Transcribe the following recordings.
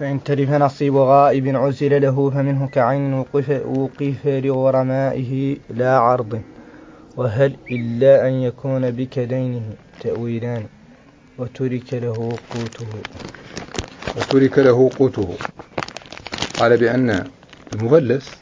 فإن تلف نصيب غائب عزل له فمنه كعين وقف لغرمائه لا عرض. وهل إلا أن يكون بكدينه تأويلان وترك له قوته. قال بأن المفلس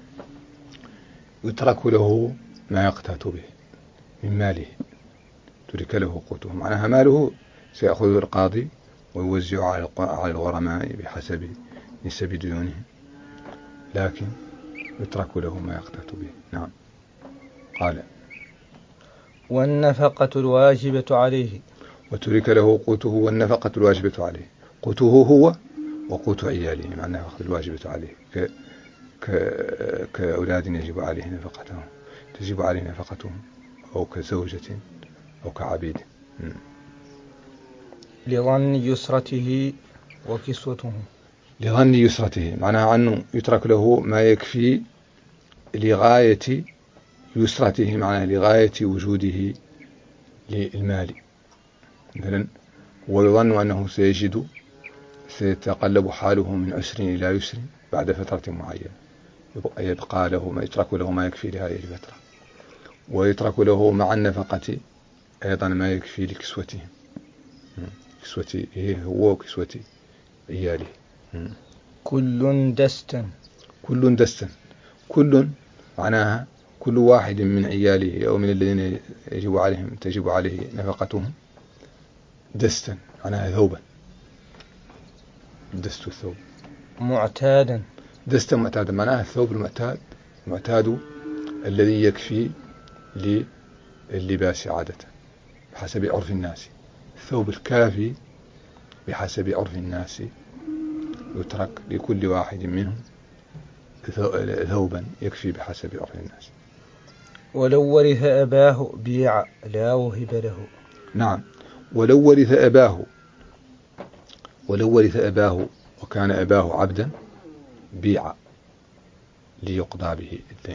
يترك له ما يقتات به من ماله، ترك له قوته، معناها ماله سيأخذه القاضي ويوزع على الغرماء بحسب نسب ديونهم، لكن يترك له ما يقتات به. نعم. قال والنفقة الواجبة عليه، وترك له قوته والنفقة الواجبة عليه، قوته هو وقوت عياله، مع النفقة الواجبة عليه كأولاد يجب عليه نفقتهم، تجب عليه نفقتهم، أو كزوجة أو كعبيد. لظن يسرته وكسوته. لظن يسرته معناها أنه يترك له ما يكفي لغاية يسرته، معناها لغاية وجوده للمال مثلا، ويظن أنه سيتقلب حاله من عسر إلى يسر بعد فترة معينة، يبقى له ما يترك له ما يكفي لهذه الفترة، ويترك له مع النفقة أيضا ما يكفي لكسوته، كسوته هو وكسوة عياله. كل دستا، كل معناها كل واحد من عياله أو من الذين تجب عليه نفقتهم دستا، معناها ثوبا، دست الثوب. معتادا، دستا معتادا معناها الثوب المعتاد الذي يكفي للباس عادة بحسب عرف الناس، الثوب الكافي بحسب عرف الناس يترك لكل واحد منهم ثوبا يكفي بحسب عرف الناس. ولو ورث أباه بيع لا وهب له. نعم. ولو ورث أباه وكان أباه عبدا بيع ليقضى به الدين.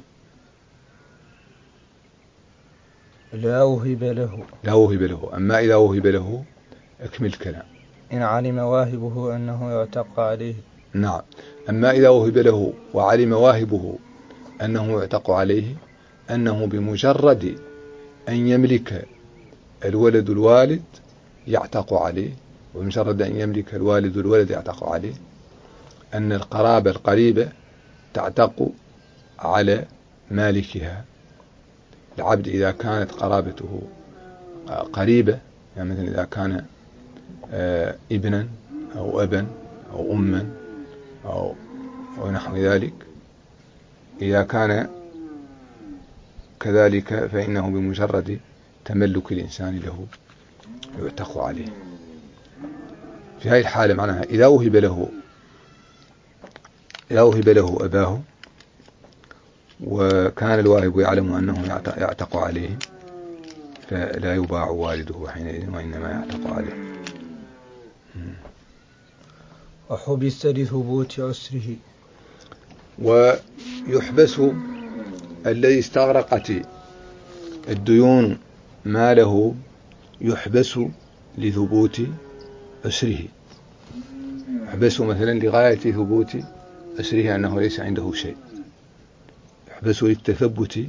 لا وهب له. أما إذا وهب له أكمل الكلام. إن علم واهبه أنه يعتق عليه. نعم. أما إذا وهب له وعلم واهبه أنه يعتق عليه، أنه بمجرد أن يملك الولد يعتق عليه، وبمجرد أن يملك الولد يعتق عليه، أن القرابة القريبة تعتق على مالكها. العبد إذا كانت قرابته قريبة، يعني مثلا إذا كان ابنا أو أبا أو أما أو نحو ذلك، إذا كان كذلك فإنه بمجرد تملك الإنسان له يعتق عليه. في هذه الحالة معناها إذا وهب له أباه وكان الواهب يعلم أنه يعتق عليه، فلا يباع والده حينئذ وإنما يعتق عليه. وحبس لثبوت عسره. ويحبس الذي استغرقت الديون ماله، يحبس لثبوت عسره، يحبس مثلا لغاية ثبوت عسره أنه ليس عنده شيء، يحبس للتثبت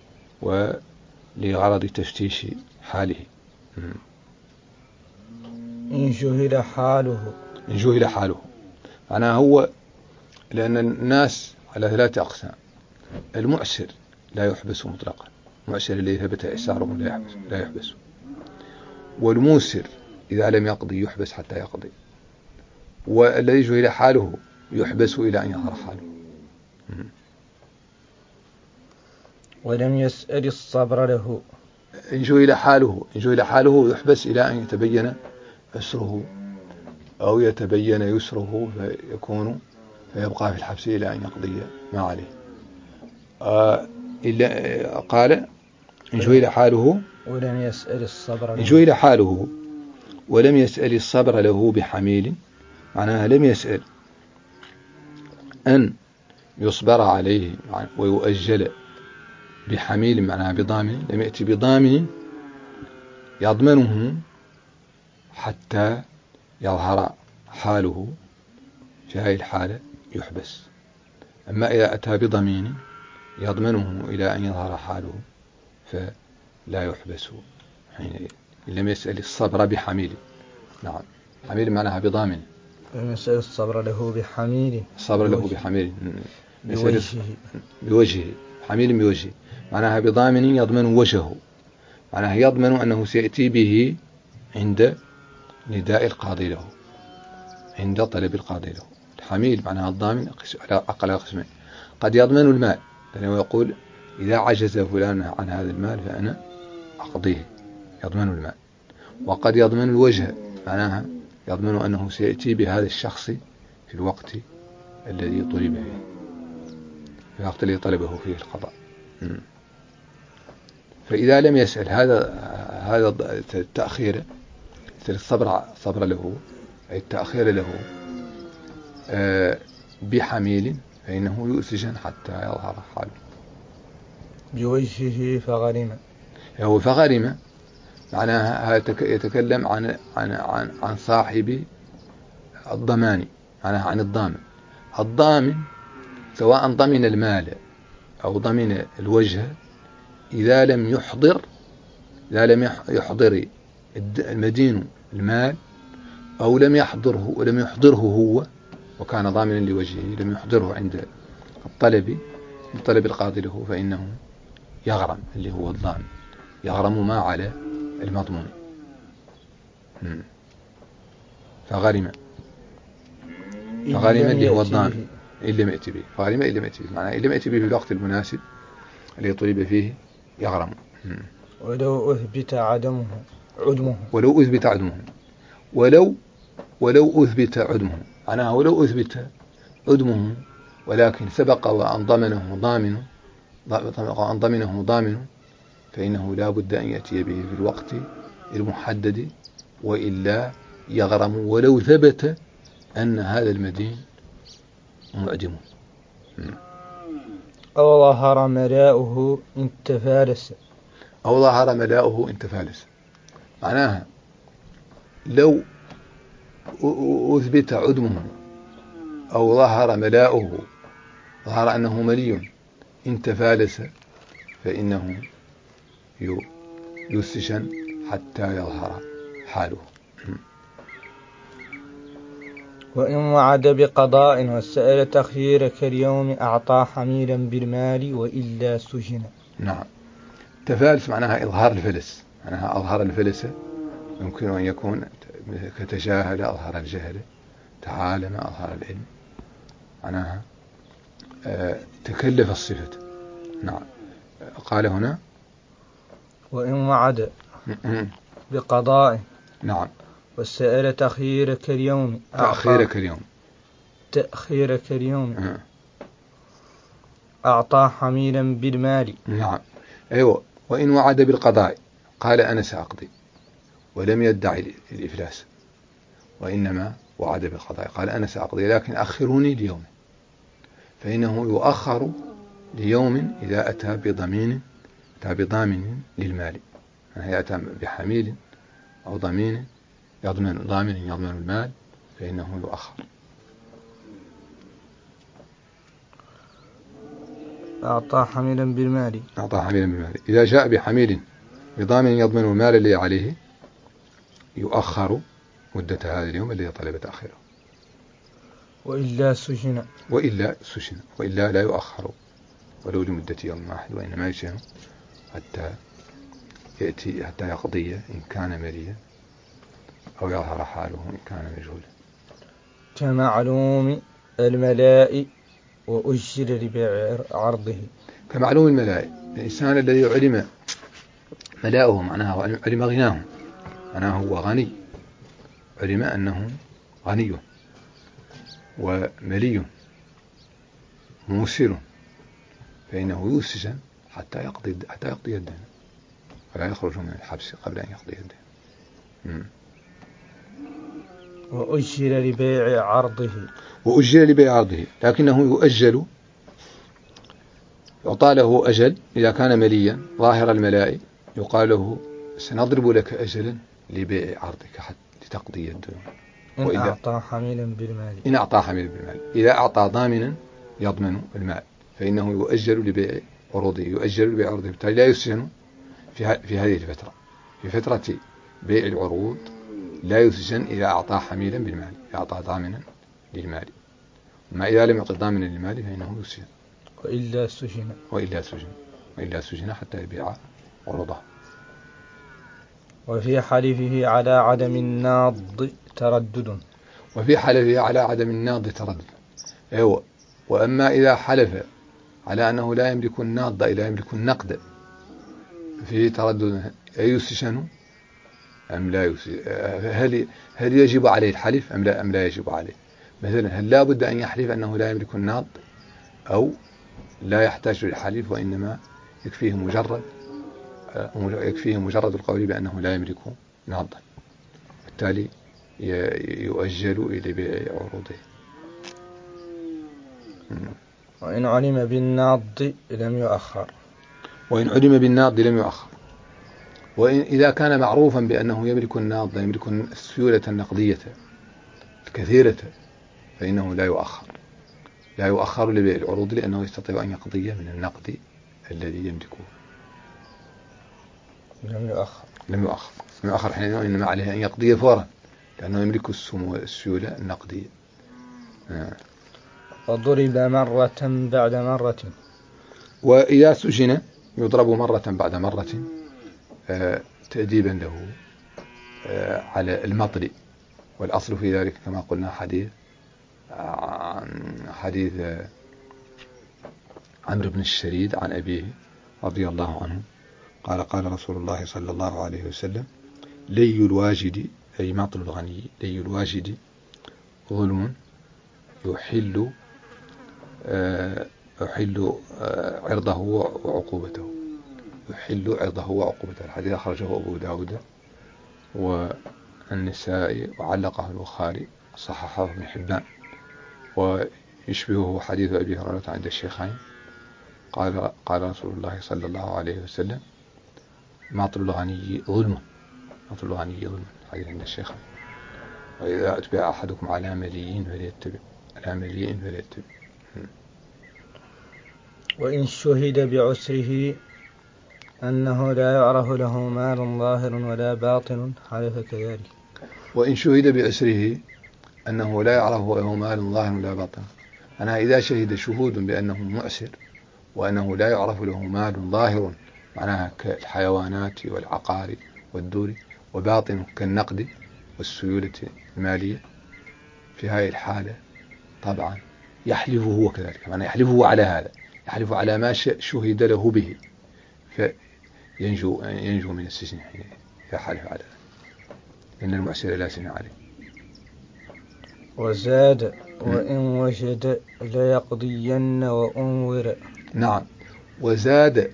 ولغرض تفتيش حاله. إن جهل حاله معناه هو، لأن الناس على 3 أقسام: المعسر لا يحبس مطلقا، المعسر الذي ثبت إعساره لا يحبس، والموسر إذا لم يقضي يحبس حتى يقضي، والذي جهل حاله يحبس إلى أن يظهر حاله. ولم يسأل الصبر له. إن جهل حاله يحبس إلى أن يتبين عسره أو يتبين يسره فيبقى في الحبس إلى أن يقضي ما عليه. قال إن جهل حاله ولم يسأل الصبر له. إن جهل حاله ولم يسأل الصبر له بحميل، معناها لم يسأل أن يصبر عليه ويؤجل بحميل، معناها بضامن، لم يأتي بضامن يضمنه حتى يظهر حاله في هذه الحالة يحبس. أما إذا أتى بضمين يضمنه إلى أن يظهر حاله فلا يحبس حينئذ، إن لم يسأل الصبر بحميل. نعم، حميل معناها بضامن. يسأل الصبر له بحميل. الصبر له بحميل بوجهه. حميل بوجهه معناها بضامن يضمن وجهه، معناها يضمن أنه سيأتي به عند نداء القاضي له، عند طلب القاضي له. الحميل معناها الضامن على قسمين: قد يضمن المال، لأنه يقول إذا عجز فلان عن هذا المال فأنا أقضيه، يضمن المال. وقد يضمن الوجه، معناها يضمن أنه سيأتي بهذا الشخص في الوقت الذي طلب فيه، في الوقت الذي طلبه فيه القضاء. فإذا لم يسأل هذا التأخير، الصبر له، أي التأخير له بحميل، فإنه يؤسجن حتى يظهر حاله. بوجهه فغرم. هو فغرم معناها يتكلم عن صاحب الضمان، معناها عن الضامن. الضامن سواء ضمن المال أو ضمن الوجه، إذا لم يحضر المدين المال، أو لم يحضره هو وكان ضامنا لوجهه، لم يحضره عند طلب القاضي له، فإنه يغرم، اللي هو الضامن يغرم ما على المضمون. فغرم اللي هو الضامن إن لم يأتي به. فغرم إن لم يأتي به، معناه إن لم يأتي به في الوقت المناسب الذي طلب فيه يغرم. ولو أثبت عدمه. ولو أثبت عدمه، معناها ولو أثبت عدمه ولكن سبق وأن ضمنه ضامن، فإنه لا بد أن يأتي به في الوقت المحدد، وإلا يغرم ولو ثبت أن هذا المدين معدم. أو ظهر ملاؤه إن تفالس. معناها لو أثبت عدمه أو ظهر ملاؤه، ظهر أنه ملي إن تفالس، فإنه يسجن حتى يظهر حاله. وإن وعد بقضاء وسأل تخيير كاليوم أعطى حميلا بالمال وإلا سجن. نعم، تفالس معناها إظهار الفلس، معناها أظهر الفلس، يمكن أن يكون كتجاهل أظهر الجهل، تعالم أظهر العلم، معناها تكلف الصفة. نعم، قال هنا وإن وعد بقضاء. نعم، وسأل تأخير كاليوم أعطى حميلا بالمال. نعم، أيوة. وإن وعد بالقضاء قال أنا سأقضي، ولم يدعي الإفلاس، وإنما وعد بالقضاء قال أنا سأقضي لكن أخروني ليوم، فإنه يؤخر ليوم إذا أتى بضامن للمال، يعني أتى بحميل أو ضامن يضمن المال، فإنه يؤخر. أعطى حميلا بالمال. إذا جاء بحميل بضامن يضمن المال الذي عليه، يؤخر مدة هذا اليوم الذي طلب تأخيره. وإلا سجن. وإلا لا يؤخر ولو لمدة يوم واحد، وإنما يسجن حتى يقضي إن كان مليا، أو يظهر حاله إن كان مجهولا. كمعلوم الملاء وأجر لبيع عرضه. كمعلوم الملاء، الإنسان الذي علم ملاؤه، معناها علم غناه، معناه هو غني، علم أنه غني وملي موسر، فإنه يسجن حتى يقضي الدين، ولا يخرج من الحبس قبل أن يقضي الدين. وأجل لبيع عرضه، لكنه يؤجل، يعطى له أجل إذا كان مليا ظاهر الملاء، يقال له سنضرب لك أجلا لبيع عرضك حتى تقضي الدين. إن أعطى حميلا بالمال. إن أعطى حميلا بالمال. إذا أعطى ضامنا يضمن المال فإنه يؤجل لبيع عروضه، يؤجل لبيع عروضه، بالتالي لا يسجن في هذه الفترة، في فترة بيع العروض لا يسجن إذا أعطى حميلا بالمال، إذا أعطى ضامنا للمال. ما إذا لم يعطي ضامنا للمال فإنه يسجن، وإلا سجن حتى يبيع عروضه. وفي حلفه على عدم الناض تردد. وفي حلفه على عدم الناض تردد. أيوة. وأما إذا حلف على أنه لا يملك الناض إلا يملك النقد في تردد، يسجن أم لا يسجن؟ هل يجب عليه الحلف أم لا يجب عليه؟ مثلا هل لا بد أن يحلف أنه لا يملك الناض، أو لا يحتاج للحلف وإنما يكفيه مجرد القول بأنه لا يملك ناضا، بالتالي يؤجل إلى بيع عروضه. وإن علم بالناض لم يؤخر. وإن إذا كان معروفا بأنه يملك الناض، يملك السيولة النقدية الكثيرة، فإنه لا يؤخر لبيع العروض، لأنه يستطيع أن يقضي من النقد الذي يملكه. لم يؤخر حينئذ، إنما عليه أن يقضي فورا، لأنه يملك السيولة النقدية. وضرب مرة بعد مرة. وإذا سجن يضرب مرة بعد مرة تأديبا له على المطل. والأصل في ذلك كما قلنا حديث عمرو بن الشريد عن أبيه رضي الله عنه قال رسول الله صلى الله عليه وسلم: لي الواجد، أي مطل الغني، لي الواجد ظلم يحل عرضه وعقوبته. الحديث أخرجه أبو داود والنسائي وعلقه البخاري، صححه ابن حبان. ويشبهه حديث أبي هريرة عند الشيخين، قال رسول الله صلى الله عليه وسلم: مطل الغني ظلم. حديث عند الشيخين. وإذا أتبع أحدكم على مليين فليتبع. وإن شهد بعسره أنه لا يعرف له مال ظاهر ولا باطن حلف كذلك. وإن شهد بعسره أنه لا يعرف له مال ظاهر ولا باطن، أنا إذا شهد شهود بأنه معسر وأنه لا يعرف له مال ظاهر، معناها كالحيوانات والعقار والدور، وباطن كالنقد والسيولة المالية، في هذه الحالة طبعا يحلفه هو كذلك، معناه يحلفه على هذا، يحلف على ما شهد له به، فينجو من السجن حين يحلف على ذلك، إن المعسر لا سجن عليه. وزاد: وإن وجد ليقضين وأنور. نعم. وزاد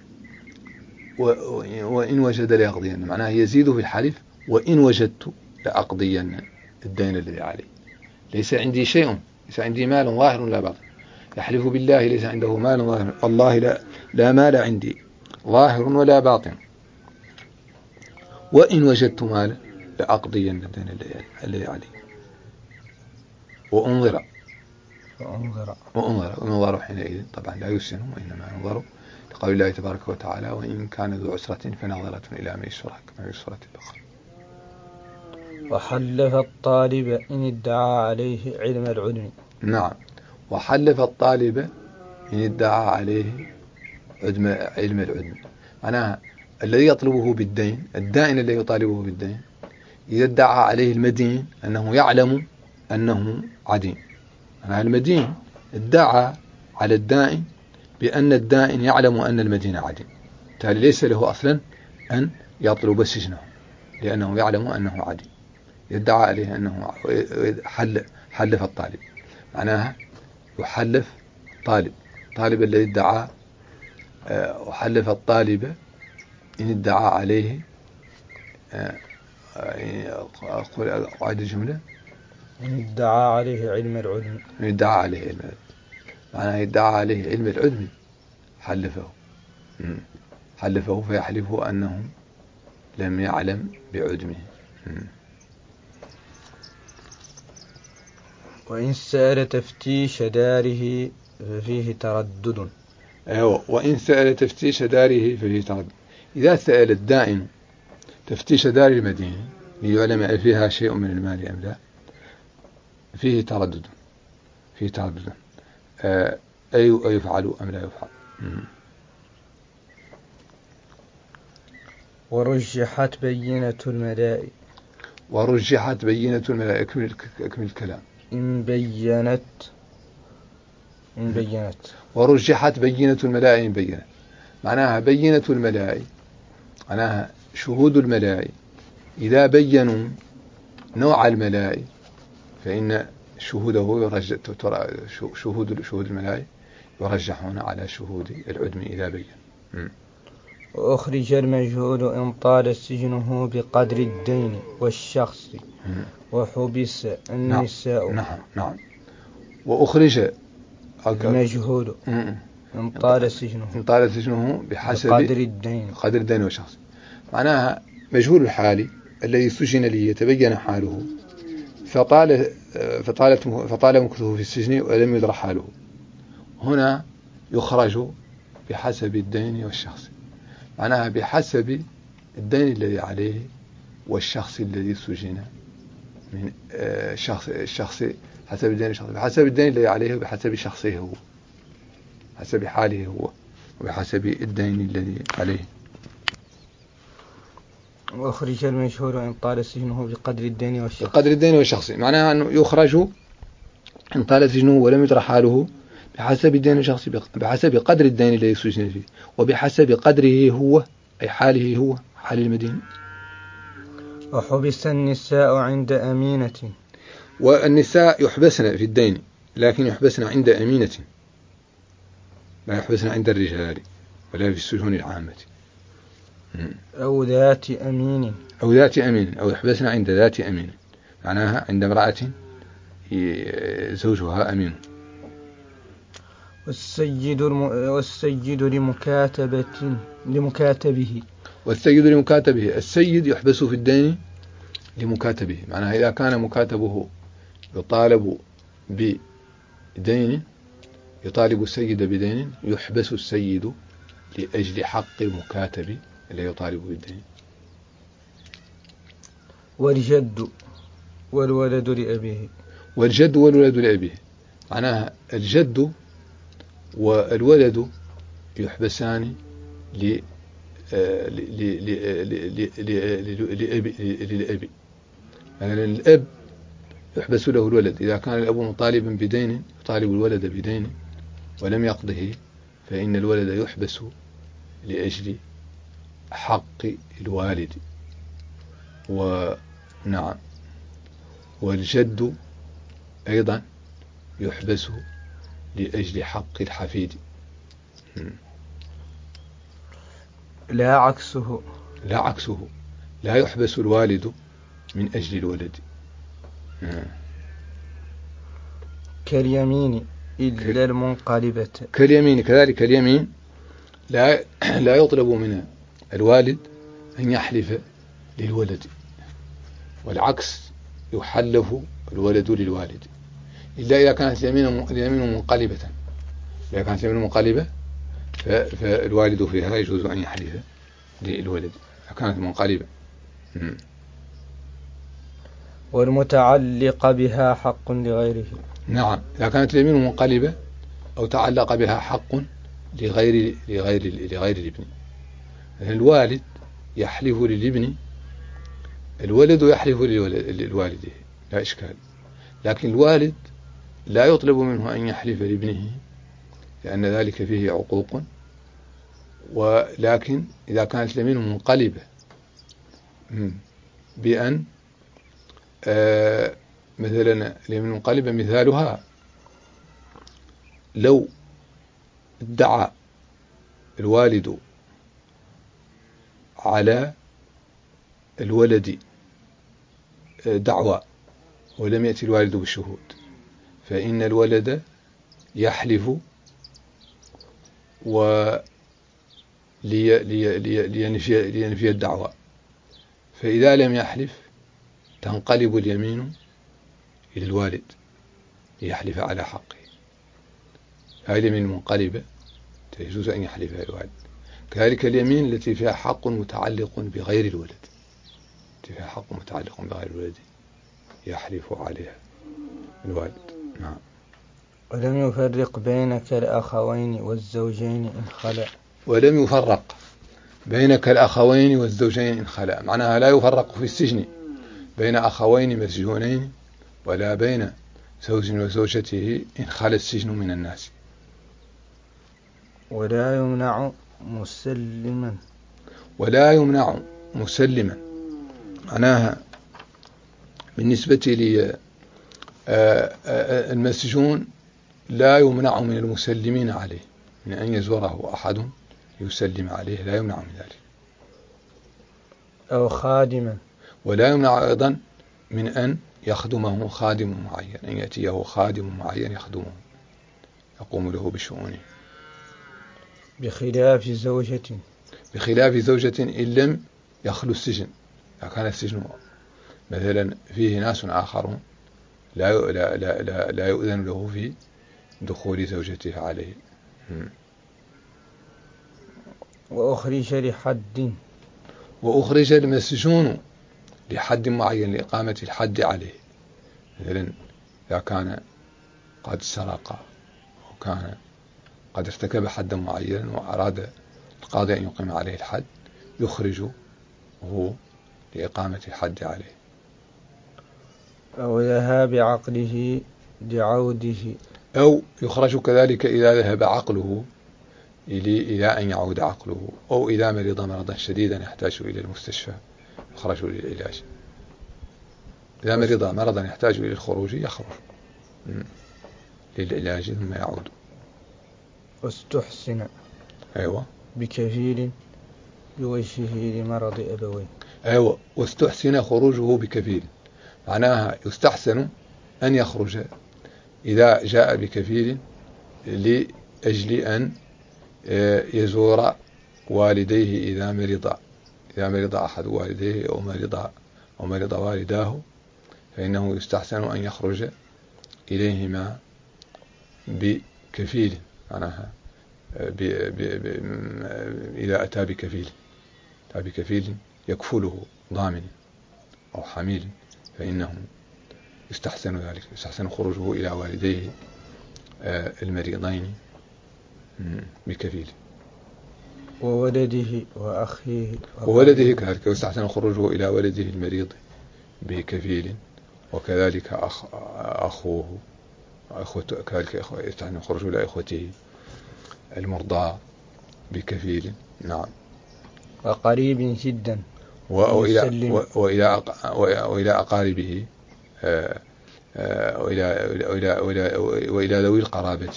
وإن وجد ليقضين، معناه يزيد في الحلف: وإن وجدت لأقضين الدين الذي عليه. ليس عندي شيء، ليس عندي مال ظاهر لا باطن، يحلف بالله ليس عنده مال ظاهر، والله لا مال عندي ظاهر ولا باطن، وإن وجدت مالا لأقضين الدين الذي عليه. وأنظر حينئذ طبعا لا يسجن، وإنما ينظر لقول الله تبارك وتعالى: وإن كان ذو عسرة فنظرة إلى ميسرة كما يسرة البقر. وحلف الطالب إن ادعى عليه علم العلم. نعم. وحلف الطالب إن ادعى عليه علم العلم، معناها الذي يطلبه بالدين، الدائن الذي يطالبه بالدين، إذا ادعى عليه المدين أنه يعلم أنه عديم، معناها المدين ادعى على الدائن بأن الدائن يعلم أن المدين عديم، بالتالي ليس له أصلا أن يطلب سجنه، لأنه يعلم أنه عديم. يدعى عليه أنه حلف الطالب، معناها يحلف طالب الذي ادعى، وحلف الطالب إن ادعى عليه، أعيد الجملة: إن ادعى عليه علم العلم. معناه يدعى عليه علم العلم حلفه فيحلفه أنه لم يعلم بعدمه. وإن سأل تفتيش داره ففيه تردد. أيوة، وإن سأل تفتيش داره ففيه تردد. إذا سأل الدائن تفتيش دار المدينة ليعلم فيها شيء من المال أم لا، فيه تردد، فيه تردد، أي يفعل أم لا يفعل. ورجحت بينة الملائكة. ورجحت بينة الملائكة. أكمل الكلام. إن بينت ورجحت بينة الملائكة. إن بينت معناها بينة الملائكة، معناها شهود الملائكة. إذا بينوا نوع الملائكة فإن شهوده شهود الملائكة يرجحون على شهود العدم إذا بين. وأخرج المجهول إن طال سجنه بقدر الدين والشخص وحبس النساء. نعم. وأخرج المجهول إن طال سجنه بحسب قدر الدين والشخص. معناها مجهول الحال الذي سجن ليتبين حاله فطال مكثه في السجن ولم يدرى حاله، هنا يخرج بحسب الدين والشخص. معناها بحسب الدين الذي عليه والشخص الذي سجن من الشخص حسب الدين والشخص، بحسب الدين الذي عليه وبحسب شخصه هو، حسب حاله هو وبحسب الدين الذي عليه. وأخرج المجهول إن طال سجنه بقدر الدين والشخص. معناها أنه يخرج إن طال سجنه ولم يدرى حاله بحسب الدين والشخص، بحسب قدر الدين الذي سجن فيه وبحسب قدره هو، أي حاله هو، حال المدين. وحبس النساء عند أمينة. والنساء يحبسن في الدين لكن يحبسن عند أمينة، لا يحبسن عند الرجال ولا في السجون العامة. أو ذات أمين أو يحبسن عند ذات أمين، معناها عند امرأة زوجها أمين. والسيد لمكاتبه. السيد يحبس في الدين لمكاتبه، معناها إذا كان مكاتبه يطالب بدين، يطالب السيد بدين، يحبس السيد لأجل حق المكاتب الذي يطالب بالدين. والجد والولد لأبيه. معناها الجد والولد يحبسان للأب. يعني الأب يحبس له الولد إذا كان الأب مطالبا بدين، يطالب الولد بدين ولم يقضه، فإن الولد يحبس لأجل حق الوالد. ونعم، والجد أيضا يحبس لأجل حق الحفيد. لا عكسه. لا يحبس الوالد من أجل الولد. كاليمين إلا المنقلبة. كاليمين كذلك. اليمين لا يطلب من الوالد أن يحلف للولد، والعكس يحلف الولد للوالد، إلا إذا كانت اليمين منقلبة. إذا كانت اليمين منقلبة فالوالد فيها يجوز أن يحلف للولد إذا كانت منقلبة. والمتعلق بها حق لغيره. نعم، إذا كانت اليمين منقلبة أو تعلق بها حق لغير الابن. الوالد يحلف للابن، الولد يحلف للوالده، لا إشكال. لكن الوالد لا يطلب منه أن يحلف لابنه لأن ذلك فيه عقوق. ولكن إذا كانت اليمين منقلبة بأن مثلا اليمين منقلبة مثالها لو ادعى الوالد على الولد دعوى ولم يأتي الوالد بالشهود، فإن الولد يحلف لينفي الدعوى، فإذا لم يحلف تنقلب اليمين إلى الوالد ليحلف على حقه. هذه اليمين المنقلبة يجوز أن يحلف الوالد. كذلك اليمين التي فيها حق متعلق بغير الولد، التي فيها حق متعلق بغير الولد يحلف عليها الوالد. نعم. ولم يفرق بينك الأخوين والزوجين إن خلأ. ولم يفرق بينك الأخوين والزوجين إن خلأ، معناها لا يفرق في السجن بين أخوين مسجونين ولا بين زوج وزوجته إن خلى السجن من الناس. ولا يمنع مسلما. ولا يمنع مسلما معناها بالنسبة للمسجون لا يمنع من المسلمين عليه من أن يزوره أحد يسلم عليه، لا يمنع من ذلك. أو خادما. ولا يمنع أيضا من أن يخدمه خادم معين، أن يأتيه خادم معين يخدمه يقوم له بشؤونه. بخلاف زوجة. بخلاف زوجة إن لم يخلو السجن، إذا كان السجن مثلا فيه ناس آخرون لا يؤذن له في دخول زوجته عليه. وأخرج لحد. وأخرج المسجون لحد معين لإقامة الحد عليه، مثلا إذا كان قد سرق أو كان قد ارتكب حدا معينا وأراد القاضي أن يقيم عليه الحد يخرجه لإقامة الحد عليه. أو ذهاب عقله لعوده. أو يخرج كذلك إذا ذهب عقله إلى أن يعود عقله، أو إذا مرض مرضا شديدا يحتاج إلى المستشفى يخرج للعلاج. إذا مرض مرضا يحتاج إلى الخروج يخرج للعلاج ثم يعود. واستحسن. أيوة. بكفيل بوجهه لمرض أبويه. أيوة. واستحسن خروجه بكفيل، معناها يستحسن أن يخرج إذا جاء بكفيل لأجل أن يزور والديه إذا مرض أحد والديه أو مرض والداه، فإنه يستحسن أن يخرج إليهما بكفيل، معناها إذا أتى بكفيل يكفله ضامن أو حميل، فإنه يستحسن ذلك، يستحسن خروجه إلى والديه المريضين بكفيل. وولده وأخيه. وولده كذلك يستحسن خروجه إلى ولده المريض بكفيل، وكذلك أخوه كذلك يستحسن خروجه إلى إخوته المرضى بكفيل. نعم. وقريب جدا. وإلى أقاربه وإلى ذوي القرابة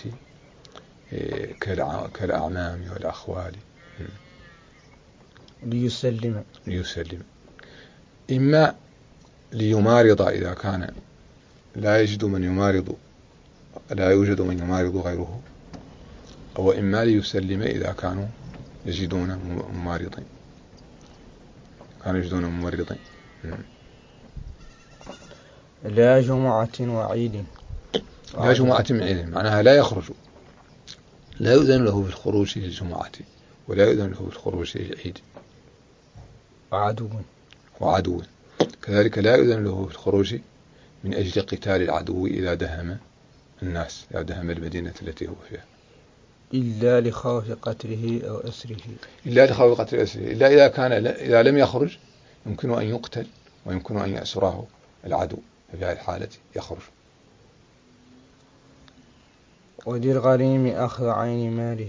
كالأعمام والأخوال. ليسلم. إما ليمارض إذا كان لا يوجد من يمارض غيره، أو إما ليسلم إذا كانوا يجدون ممارضين. لا جمعة وعيد. لا جمعة من عيد معناها لا يخرج، لا يؤذن له بالخروج للجمعة ولا يؤذن له بالخروج للعيد. وعدو كذلك لا يؤذن له بالخروج من أجل قتال العدو إذا دهم الناس، إذا دهم المدينة التي هو فيها، إلا لخوف قتله أو أسره. إلا إذا لم يخرج يمكن أن يقتل ويمكن أن يأسره العدو، في هذه الحالة يخرج. وللغريم أخذ عين ماله.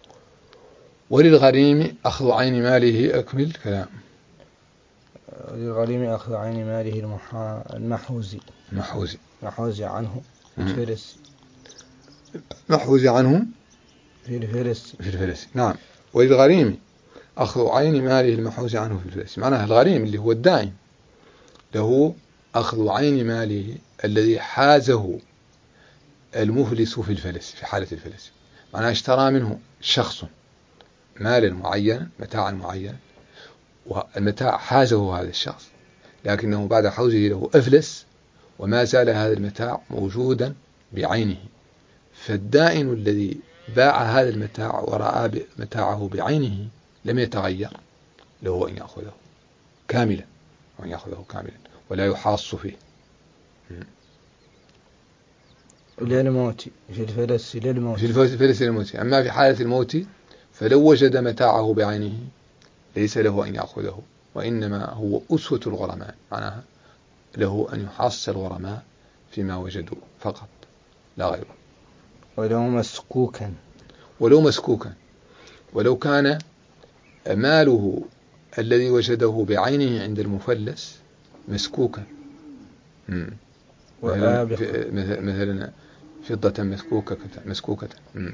أكمل كلام. وللغريم أخذ عين ماله المحوز عنه في الفلس. نعم. وللغريم أخذ عين ماله المحوز عنه في الفلس، معناها الغريم اللي هو الدائن له أخذ عين ماله الذي حازه المفلس في الفلس، في حالة الفلس، معناها اشترى منه شخص مالا معين، متاعا معين، والمتاع حازه هذا الشخص، لكنه بعد حوزه له أفلس وما زال هذا المتاع موجودا بعينه، فالدائن الذي باع هذا المتاع ورأى متاعه بعينه لم يتغير، له أن يأخذه كاملا، ولا يحاص فيه إلى الموت، في الفلس إلى الموت، في الفلس إلى الموت. أما في حالة الموت فلو وجد متاعه بعينه ليس له أن يأخذه، وإنما هو أسوة الغرماء، معناها له أن يحص الغرماء فيما وجدوا فقط لا غير. ولو مسكوكا، ولو كان ماله الذي وجده بعينه عند المفلس مسكوكا، مثلا فضة مسكوكة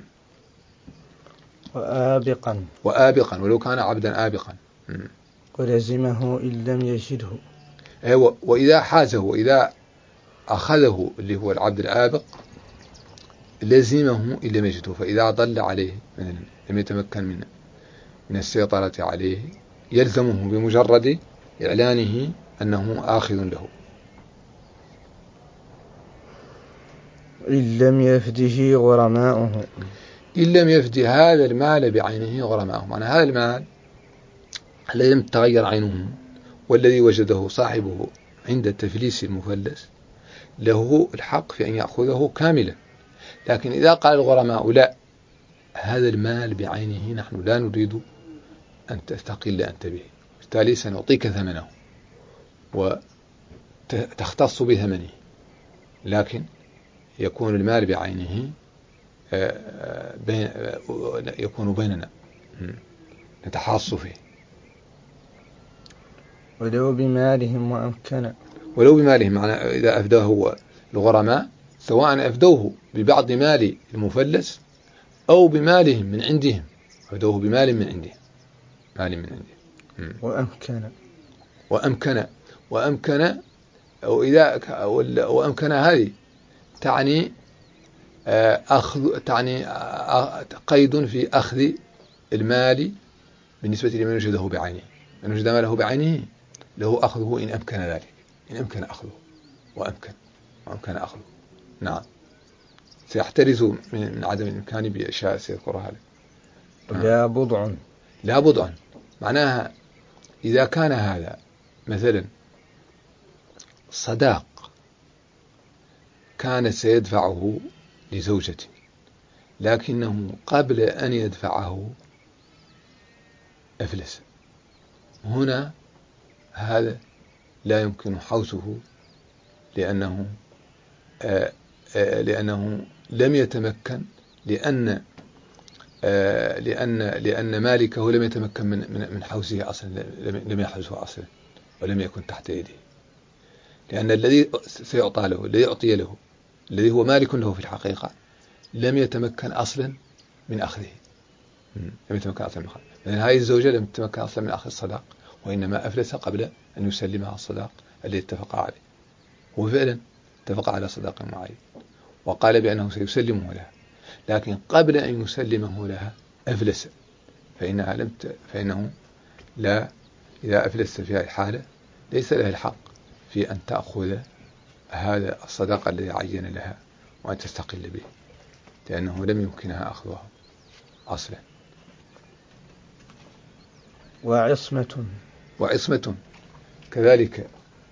وآبقا، ولو كان عبدا آبقا ولزمه إن لم يجده، وإذا حازه وإذا أخذه اللي هو العبد الآبق لزمه إن لم يجده، فإذا ضل عليه مثلا لم يتمكن من السيطرة عليه يلزمه بمجرد إعلانه أنه آخذ له. إن لم يفده غرماؤه، إن لم يفد هذا المال بعينه غرماؤه، معنى هذا المال الذي لم تتغير عينه والذي وجده صاحبه عند تفليس المفلس له الحق في أن يأخذه كاملا. لكن إذا قال الغرماء لا، هذا المال بعينه نحن لا نريد أن تستقل أنت به، بالتالي سنعطيك ثمنه وتختص بثمنه، لكن يكون المال بعينه يكون بيننا نتحاص فيه. ولو بمالهم وأمكن، ولو بمالهم، معنى إذا أفداه هو الغرماء سواء أفدوه ببعض مال المفلس أو بمالهم من عندهم، أفدوه بمال من عندهم، وأمكن أو إذا وأمكن هذه تعني قيد في أخذ المال بالنسبة لمن وجده بعينه. من وجد ماله بعينه له أخذه إن أمكن ذلك، إن أمكن أخذه وأمكن أخذه. نعم، سيحترز من عدم الإمكان بأشياء سيذكرها لك. لا بضع معناها إذا كان هذا مثلا صداق كان سيدفعه لزوجته، لكنه قبل أن يدفعه أفلس، هنا هذا لا يمكن حوزه لأنه لم يتمكن، لأن مالكه لم يتمكن من حوزه أصلا، لم يحوزه أصلا ولم يكن تحت يده، لأن الذي سيعطى له الذي يعطي له الذي هو مالك له في الحقيقة لم يتمكن أصلا من أخذه، لأن هذه الزوجة لم تتمكن أصلا من أخذ الصداق، وإنما أفلس قبل أن يسلمها الصداق الذي اتفق عليه. وفعلا اتفق على صداق معين وقال بأنه سيسلمه لها، لكن قبل أن يسلمه لها أفلس، فإنه لا، إذا أفلس في هذه الحالة ليس له الحق في أن تأخذ هذا الصداق الذي عين لها وأن تستقل به، لأنه لم يمكنها أخذها أصلا. وعصمة كذلك،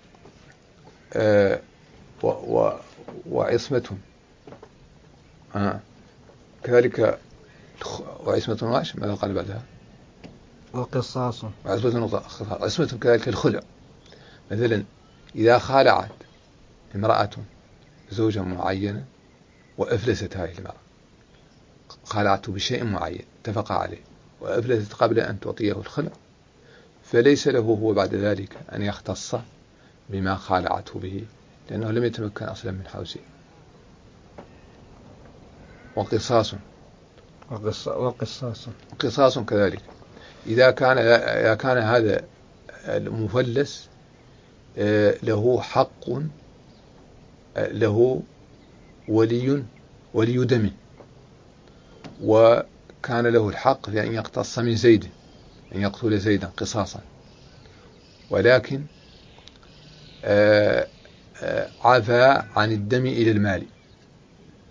وعصمة كذلك، وعصمة واش ماذا قال بعدها؟ وقصاص. عصمة كذلك الخلع، مثلا إذا خالعت امرأة زوجا معينا وأفلست هذه المرأة، خالعته بشيء معين اتفق عليه وأفلست قبل أن تعطيه الخلع، فليس له هو بعد ذلك أن يختص بما خالعته به، لأنه لم يتمكن أصلا من حوزه. وقصاص كذلك، إذا كان هذا المفلس له حق، له ولي دم، وكان له الحق في أن يقتص من زيد، أن يقتل زيدا قصاصا، ولكن عفى عن الدم إلى المال،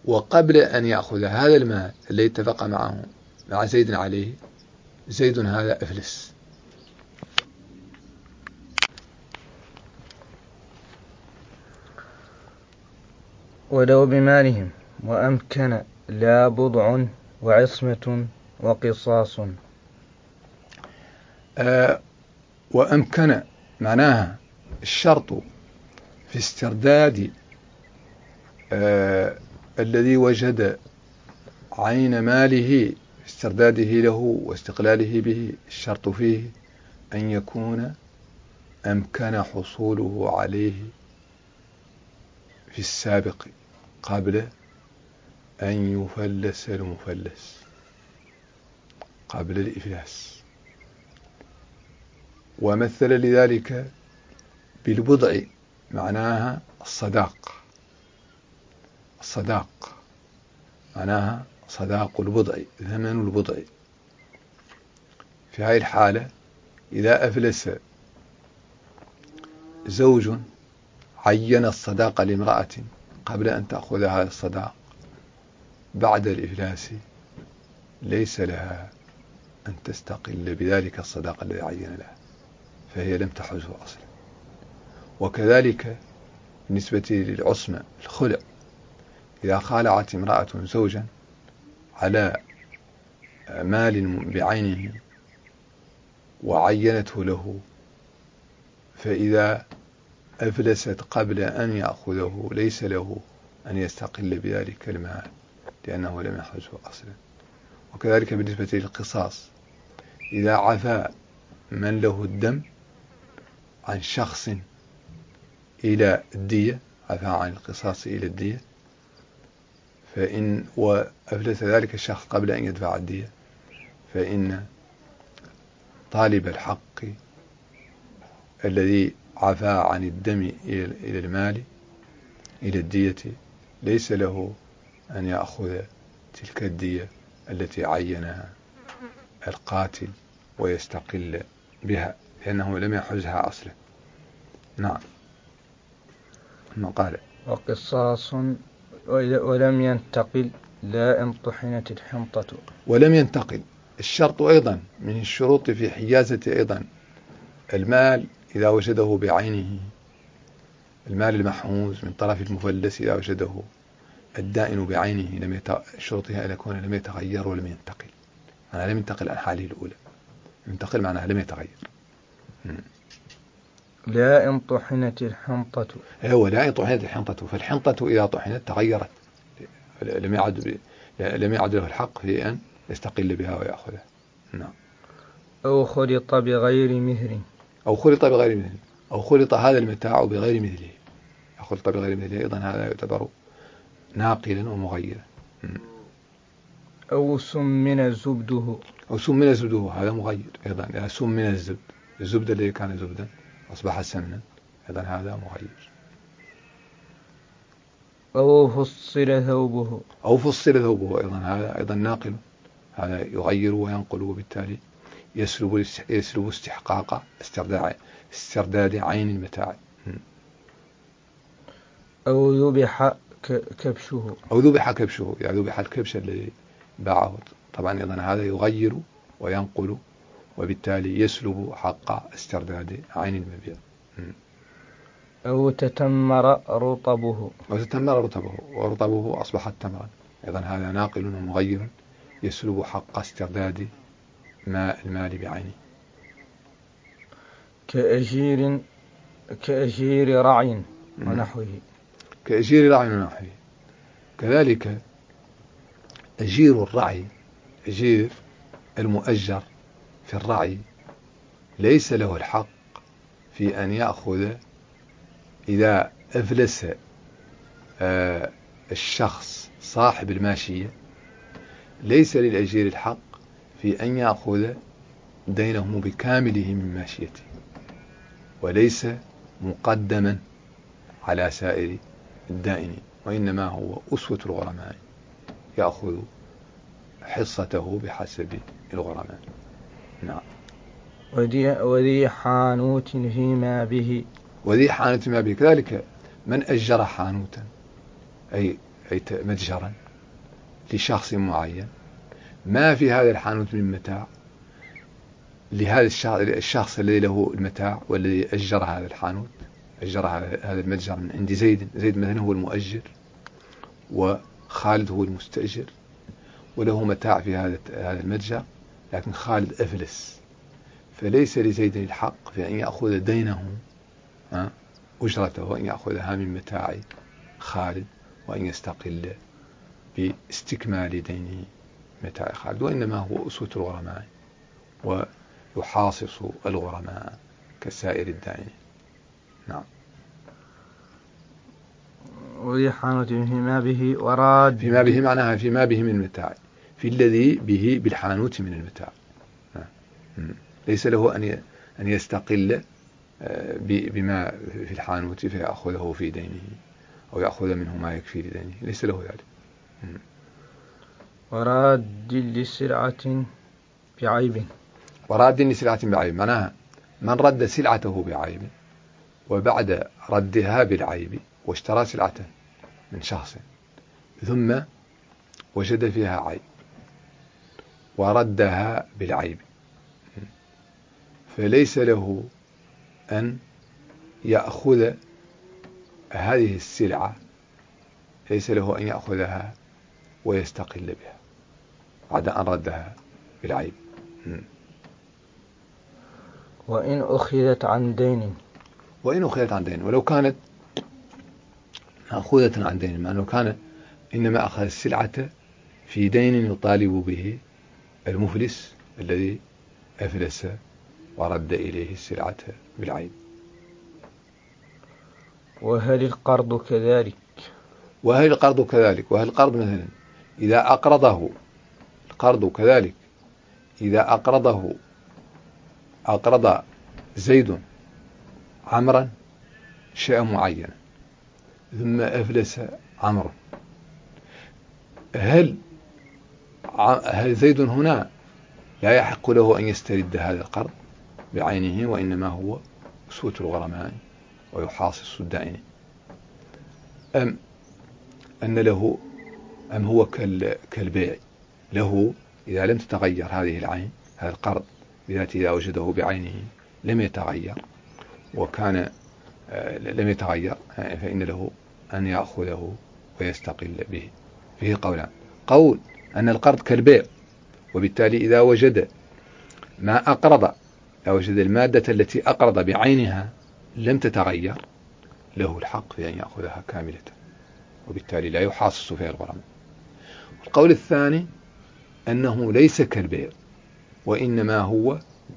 وقبل أن يأخذ هذا المال الذي اتفق مع زيد عليه، زيد هذا أفلس. ولو بمالهم وأمكن لا بضع وعصمة وقصاص. وأمكن معناها الشرط في استرداد الذي وجد عين ماله، استرداده له واستقلاله به، الشرط فيه أن يكون أمكن حصوله عليه في السابق قبل أن يفلس المفلس، قبل الإفلاس. ومثل لذلك بالبضع، معناها الصداق معناها صداق البضع، ثمن البضع. في هذه الحالة إذا أفلس زوج عين الصداق لامرأة قبل أن تأخذ هذا الصداق، بعد الإفلاس ليس لها أن تستقل بذلك الصداق الذي عين لها، فهي لم تحوزه أصلا. وكذلك بالنسبة للعصمة الخلع، إذا خالعت امرأة زوجا على مال بعينه وعينته له، فإذا أفلست قبل أن يأخذه ليس له أن يستقل بذلك المال لأنه لم يحوزه أصلا. وكذلك بالنسبة للقصاص، إذا عفى من له الدم عن شخص إلى الدية، عفى عن القصاص إلى الدية، وأفلس ذلك الشخص قبل أن يدفع الدية، فإن طالب الحق الذي عفى عن الدم إلى المال إلى الدية ليس له أن يأخذ تلك الدية التي عينها القاتل ويستقل بها لأنه لم يحوزها أصلا. نعم. ما قال وقصاص ولم ينتقل لا إن طحنت الحنطة. ولم ينتقل الشرط أيضا من الشروط في حيازة أيضا المال إذا وجده بعينه، المال المحوز من طرف المفلس إذا وجده الدائن بعينه شروطها أن يكون لم يتغير ولم ينتقل. معناها لم ينتقل عن حاله الأولى، ينتقل معناها لم يتغير. لا إن طحنت الحنطة. هو لا إن طحنت الحنطة، فالحنطة إذا طحنت تغيرت، لم يعد له الحق في أن يستقل بها ويأخذها. نعم. أو خلط بغير مهر. أو خلط هذا المتاع بغير مثله. خلط بغير مثله أيضا هذا يعتبر ناقلا ومغيرا. أو سمن زبده. هذا مغير أيضا. إذا سمن الزبد الذي كان زبدا أصبح سمنا، أيضا هذا مغير. أو فصل ثوبه. أيضا هذا أيضا ناقل، هذا يغير وينقل، وبالتالي يسلب استحقاق استرداد عين المتاع. أو ذبح كبشه. يعني ذبح الكبش الذي باعه، طبعا أيضا هذا يغير وينقل، وبالتالي يسلب حق استرداد عين المبيع. أو تتمر رطبه. ورطبه أصبح تمرا، أيضا هذا ناقل ومغير يسلب حق استرداد المال بعينه. كأجير رعي ونحوه. كذلك أجير الرعي، أجير المؤجر في الرعي ليس له الحق في أن يأخذ إذا أفلس الشخص صاحب الماشية، ليس للأجير الحق في أن يأخذ دينه بكامله من ماشيته، وليس مقدما على سائر الدائنين، وإنما هو أسوة الغرماء يأخذ حصته بحسب الغرماء. نعم. وذي حانوت فيما به. كذلك من أجر حانوتا، أي أي متجرا لشخص معين، ما في هذا الحانوت من متاع لهذا الشخص الذي له المتاع والذي أجر هذا الحانوت، أجر هذا المتجر من عند زيد مثلا هو المؤجر وخالد هو المستأجر، وله متاع في هذا المتجر، لكن خالد أفلس، فليس لزيد الحق في أن يأخذ دينه أجرته وأن يأخذها من متاع خالد وأن يستقل باستكمال دينه متاع خالد، وإنما هو أسوة الغرماء ويحاصص الغرماء كسائر الدائنين. نعم. ويحانوت فيما به وراد، فيما به معناها فيما به من المتاع، في الذي به بالحانوت من المتاع. ليس له أن يستقل بما في الحانوت فيأخذه في دينه أو يأخذ منه ما يكفي لدينه، ليس له ذلك. وراد لسلعة بعيب، وراد لسلعة بعيب معناها من رد سلعته بعيب وبعد ردها بالعيب واشترى سلعة من شخص ثم وجد فيها عيب وردها بالعيب، فليس له أن يأخذ هذه السلعة، ليس له أن يأخذها ويستقل بها بعد أن ردها بالعيب. وإن أخذت عن دين، ولو كانت مأخوذة عن دين، معنى لو كان إنما أخذ السلعة في دين يطالب به المفلس الذي أفلس ورد إليه السلعة بالعيب. وهل القرض كذلك؟ وهل القرض مثلا إذا أقرضه، القرض كذلك إذا أقرض زيد عمرا شيئا معينا ثم أفلس عمرو، هل زيد هنا لا يحق له أن يسترد هذا القرض بعينه، وإنما هو أسوة الغرماء ويحاصص الدائنين، أم هو كالبيع له إذا لم تتغير هذه العين، هذا القرض بذاته إذا وجده بعينه لم يتغير وكان لم يتغير، فإن له أن يأخذه ويستقل به. فيه قولان: قول أن القرض كالبيع، وبالتالي إذا وجد ما أقرض، إذا وجد المادة التي أقرض بعينها لم تتغير، له الحق في أن يأخذها كاملة، وبالتالي لا يحاصص فيها الغرماء. القول الثاني أنه ليس كالبيع، وإنما هو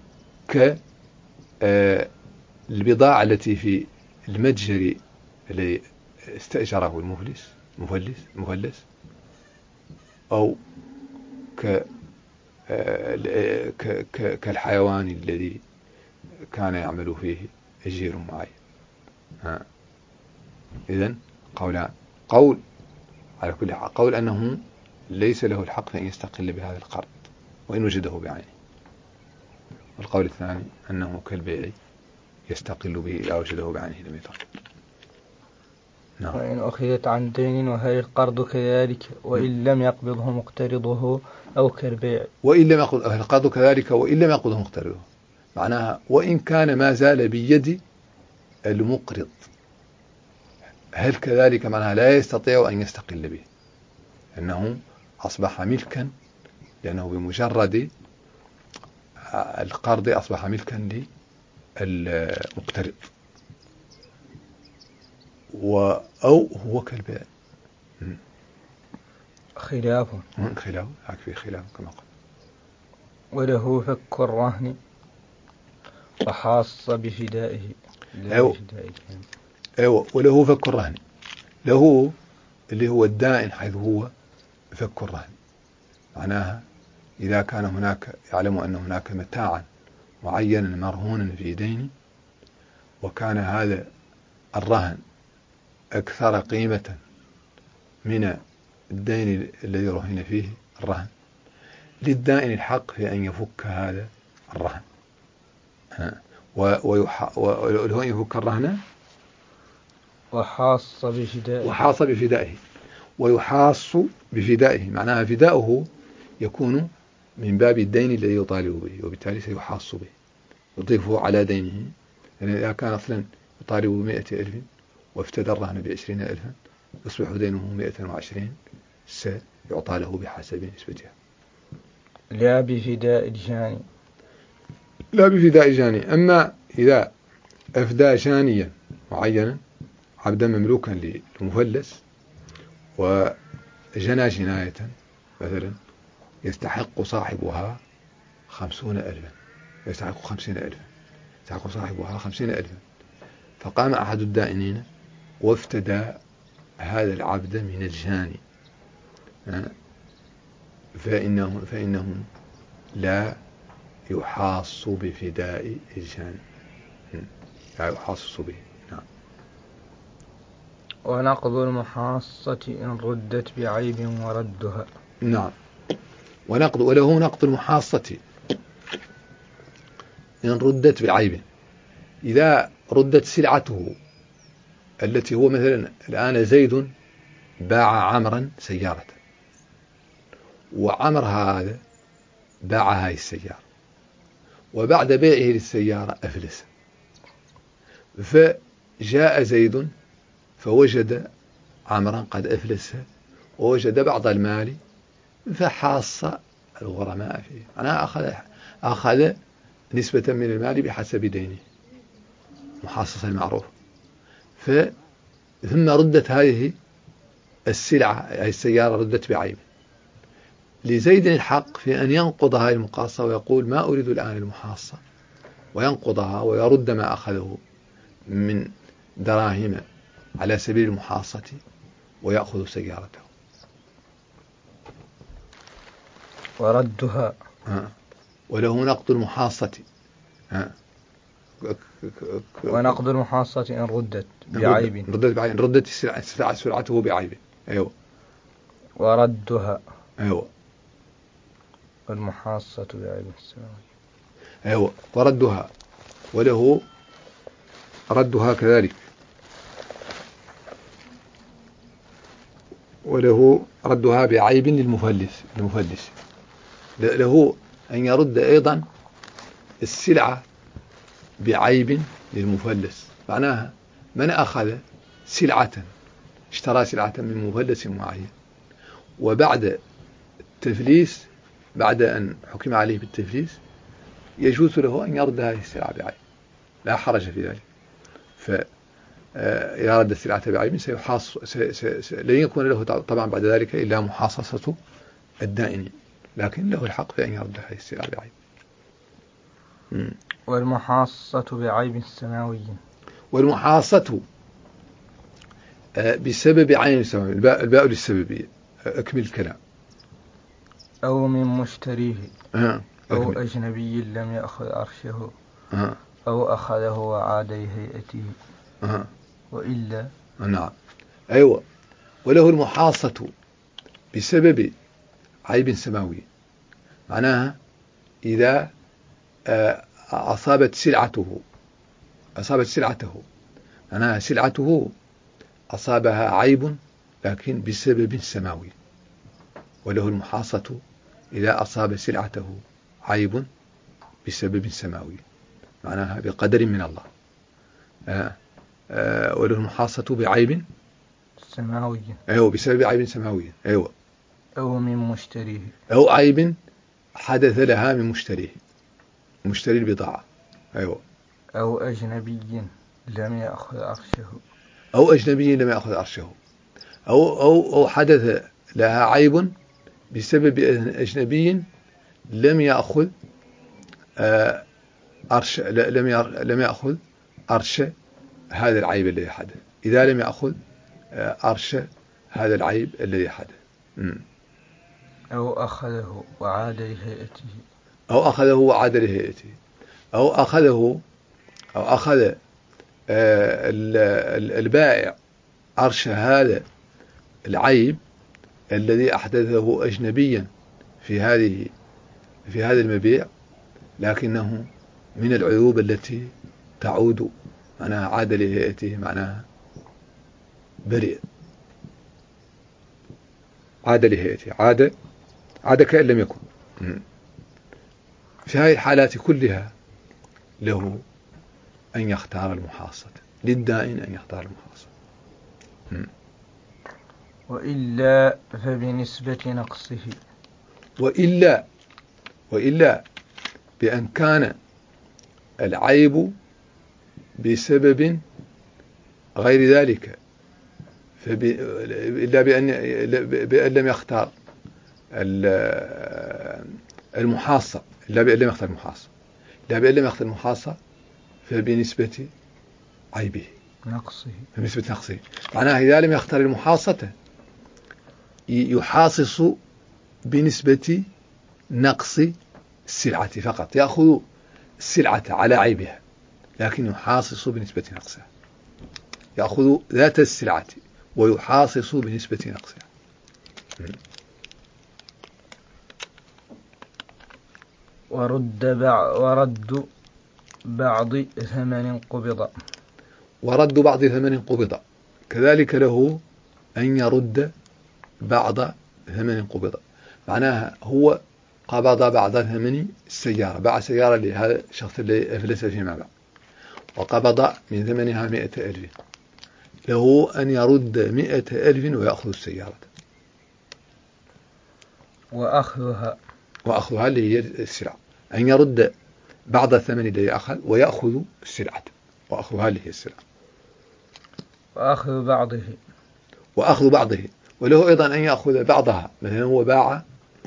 كالبضاعة التي في المتجر الذي استأجره المفلس، أو كالحيوان الذي كان يعمل فيه أجير معين. إذن قولان: قول على كل حال، قول أنه ليس له الحق في أن يستقل بهذا القرض وإن وجده بعينه، والقول الثاني أنه كالبيع يستقل به إذا وجده بعينه لم يتغير. نعم. وإن أخذت عن دين، وهل القرض كذلك وإن لم يقبضه مقترضه أو كالبيع؟ وإن لم يقبضه القرض كذلك وإن لم يقبضه مقترضه، معناها وإن كان ما زال بيد المقرض، هل كذلك معناها لا يستطيع أن يستقل به، أنه أصبح ملكا، لأنه بمجرد القرض أصبح ملكا للمقترض، أو هو كالبيع. خلاف في خلاف كما قلت. وله فك الرهن وحاص بفدائه. وله فك الرهن، له اللي هو الدائن، حيث هو فك الرهن، معناها إذا كان هناك يعلم أن هناك متاعا معينا مرهونا في دين، وكان هذا الرهن أكثر قيمة من الدين الذي رهن فيه الرهن، للدائن الحق في أن يفك هذا الرهن، وله أن يفك الرهن وحاص بفدائه، ويحاص بفدائه، معناها فداؤه يكون من باب الدين الذي يطالب به، وبالتالي سيحاص به، يضيفه على دينه. يعني إذا كان أصلا يطالب ب100,000 وافتدى الرهن ب20,000 يصبح دينه 120، سيعطى له بحسب نسبتها. لا بفداء الجاني. لا بفداء جاني. أما إذا أفدى جانيا معينا، عبدا مملوكا للمفلس، وجنى جناية مثلا يستحق صاحبها 50,000، يستحق 50,000، يستحق صاحبها 50,000، فقام أحد الدائنين وافتدى هذا العبد من الجاني، فإنه لا يحاص بفداء الجاني، لا يحاص به. نعم. ونقض المحاصة إن ردت بعيب وردها. نعم. وله نقض المحاصة إن ردت بعيب. إذا ردت سلعته التي هو مثلا الآن زيد باع عمرا سيارة، وعمر هذا باع هذه السيارة، وبعد بيعه للسيارة أفلس، فجاء زيد فوجد عمرا قد أفلس، ووجد بعض المال، فحاص الغرماء فيه. أنا أخذ نسبة من المال بحسب دينه، محاصصة المعروف. ثم ردت هذه السلعة، هذه السيارة ردت بعيب، لزيد الحق في أن ينقض هذه المقاصة ويقول ما أريد الآن المحاصة، وينقضها ويرد ما أخذه من دراهم على سبيل المحاصة ويأخذ سيارته. وردها. وله نقض المحاصة. ونقض المحاصة إن ردت بعيب. ردت سلعته بعيب. أيوة. وردها. أيوة. والمحاصة بعيب السماوي. أيوة. وردها، وله ردها كذلك، وله ردها بعيب للمفلس. له أن يرد أيضا السلعة بعيب للمفلس. معناها من أخذ سلعة، اشترى سلعة من مفلس معين، وبعد التفليس، بعد أن حكم عليه بالتفليس، يجوز له أن يرد هذه السلعة بعيب، لا حرج في ذلك. فإذا رد السلعة بعيب سيحاص، لن يكون له طبعا بعد ذلك إلا محاصصة الدائن، لكن له الحق في أن يرد هذه السلعة بعيب. والمحاصة بعيب سماوي. والمحاصة بسبب عين سماوي، الباء للسببية. أكمل الكلام. أو من مشتريه، أو أكمل. أجنبي لم يأخذ عرشه، أو أخذه وعاد لهيئته، وإلا. نعم. أيوة. وله المحاصة بسبب عيب سماوي، معناها إذا أصابت سلعته، معناها سلعته أصابها عيب لكن بسبب سماوي. وله المحاصة إذا أصاب سلعته عيب بسبب سماوي، معناها بقدر من الله. وله المحاصة بعيب سماوي. أيوة، بسبب عيب سماوي. أيوة. أو من مشتريه، أو عيب حدث لها من مشتريه، مشتري البضاعة. أيوة. أو أجنبي لم يأخذ عرشه، أو أجنبي لم يأخذ عرشه، أو حدث لها عيب بسبب أجنبي لم يأخذ عرش، لم يأخذ عرش هذا العيب الذي حدث. إذا لم يأخذ عرش هذا العيب الذي حدث. أو أخذه وعاد لهيئته، أو أخذ البائع عرش هذا العيب الذي أحدثه أجنبيا في هذا المبيع، لكنه من العيوب التي تعود، معناها عاد لهيئته، معناها برئ. عاد لهيئته، عاد كأن لم يكن. في هذه الحالات كلها له أن يختار المحاصة، للدائن أن يختار المحاصة. وإلا فبنسبة نقصه. وإلا بأن كان العيب بسبب غير ذلك، إلا بأن لم يختار المحاصة، إلا بأن لم يختار المحاصة فبنسبة عيبه، بنسبة نقصه. معناها إذا لم يختار المحاصة يحاصص بنسبة نقص السلعة فقط، يأخذ السلعة على عيبها، لكن يحاصص بنسبة نقصها، يأخذ ذات السلعة ويحاصص بنسبة نقصها. ورد بعض ثمن قبض. ورد بعض ثمن قبض، كذلك له أن يرد بعض ثمن قبض. معناها هو قبض بعض ثمن السيارة، باع سيارة لهذا الشخص اللي أفلس فيما بعد، وقبض من ثمنها 100,000، له أن يرد 100,000 ويأخذ السيارة. وأخذها اللي هي السلعة، أن يرد بعض الثمن الذي أخذ ويأخذ السلعة، وأخذها اللي هي السلعة. وأخذ بعضه، وله أيضا أن يأخذ بعضها. مثلا هو باع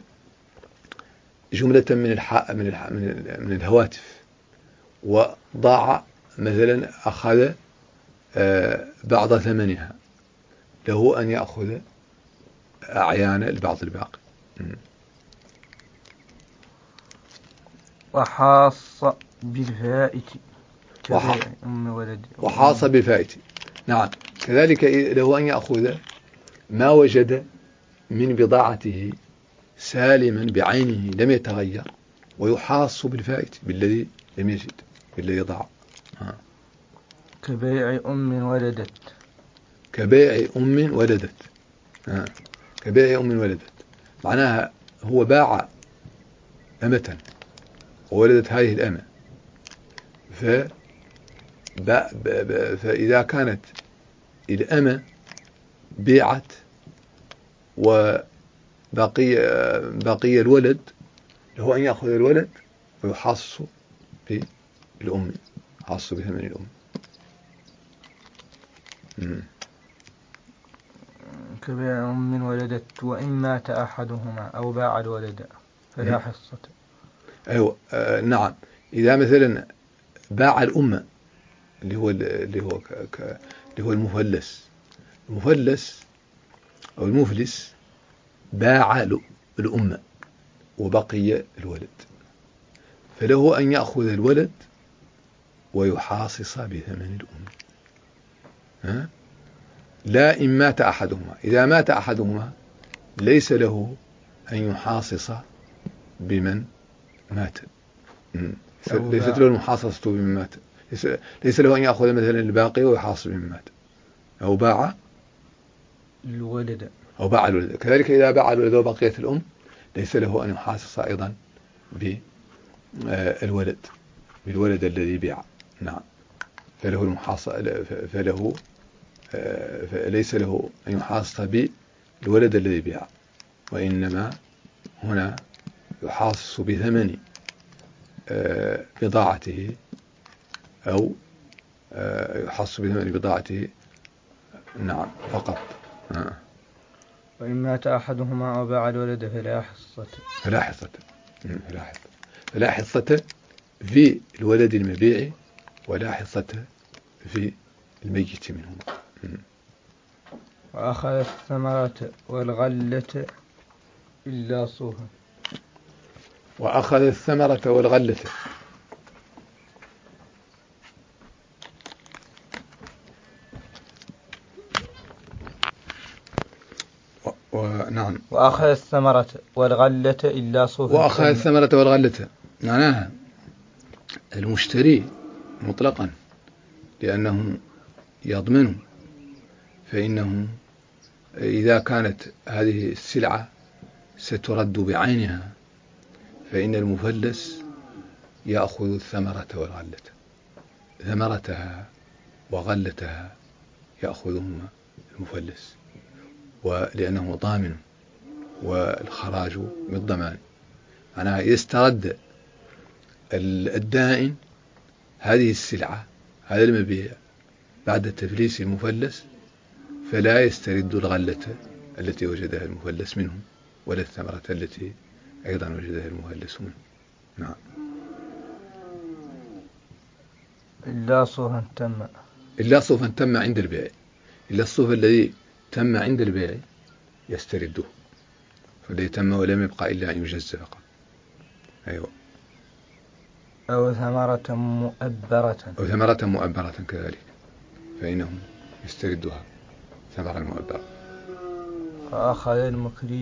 جملة من الهواتف وضاع، مثلا أخذ بعض ثمنها، له أن يأخذ أعيان البعض الباقي. وحاص بالفائت كبيع أم ولد. وحاص بالفائت، نعم، كذلك له أن يأخذ ما وجد من بضاعته سالما بعينه لم يتغير، ويحاص بالفائت بالذي لم يجد، بالذي ضاع. كبيع أم ولدت. كبيع أم ولدت. كبيع أم ولدت، معناها هو باع أمة وولدت هذه الأمة، فإذا كانت الأمة بيعت وبقي الولد، له أن يأخذ الولد ويحاص بالأم، يحاص بثمن الأم. كبيع أم ولدت، وإن مات أحدهما أو باع الولد فلا حصة. أيوة، نعم، إذا مثلا باع الأمة اللي هو المفلس أو المفلس، باع الأمة وبقي الولد، فله أن يأخذ الولد ويحاصص بثمن الأم. لا إن مات أحدهما، إذا مات أحدهما ليس له أن يحاصص بمن مات، ليست له المحاصصة بمن مات، ليس له أن يأخذ مثلا الباقي ويحاصص بمن مات، أو باع الولد. كذلك إذا باع الولد وبقيت الأم ليس له أن يحاصص أيضا بالولد الذي باع. نعم، فله المحاصصة، فليس له أن يحاصص بالولد الذي باع، وإنما هنا يحاصص بثمن بضاعته، أو يحاصص بثمن بضاعته، نعم، فقط. وإن مات أحدهما أو باع الولد فلا حصة في الولد المبيع، ولا حصة في الميت منهما. وأخذ الثمرة والغلة إلا صوها. وأخذ الثمرة والغلة، نعم. وأخذ الثمرة والغلة إلا صوها. وأخذ الثمرة والغلة معناها المشتري مطلقا، لأنه يضمن، فإنه إذا كانت هذه السلعة سترد بعينها فإن المفلس يأخذ الثمرة والغلة، ثمرتها وغلتها يأخذهما المفلس، ولأنه ضامن والخراج بالضمان، معناها يسترد الدائن هذه السلعة، هذا المبيع بعد تفليس المفلس، فلا يسترد الغلة التي وجدها المفلس منه ولا الثمرة التي أيضا وجدها المفلس منه. نعم. إلا صوفا تم، إلا صوفا تم عند البيع، إلا الصوف الذي تم عند البيع يسترده، فالذي تم ولم يبقى إلا أن يجز فقط. أيوة. أو ثمرة مؤبرة كذلك، فإنه يستردها ثمرة مؤبرة. وأخذ المكري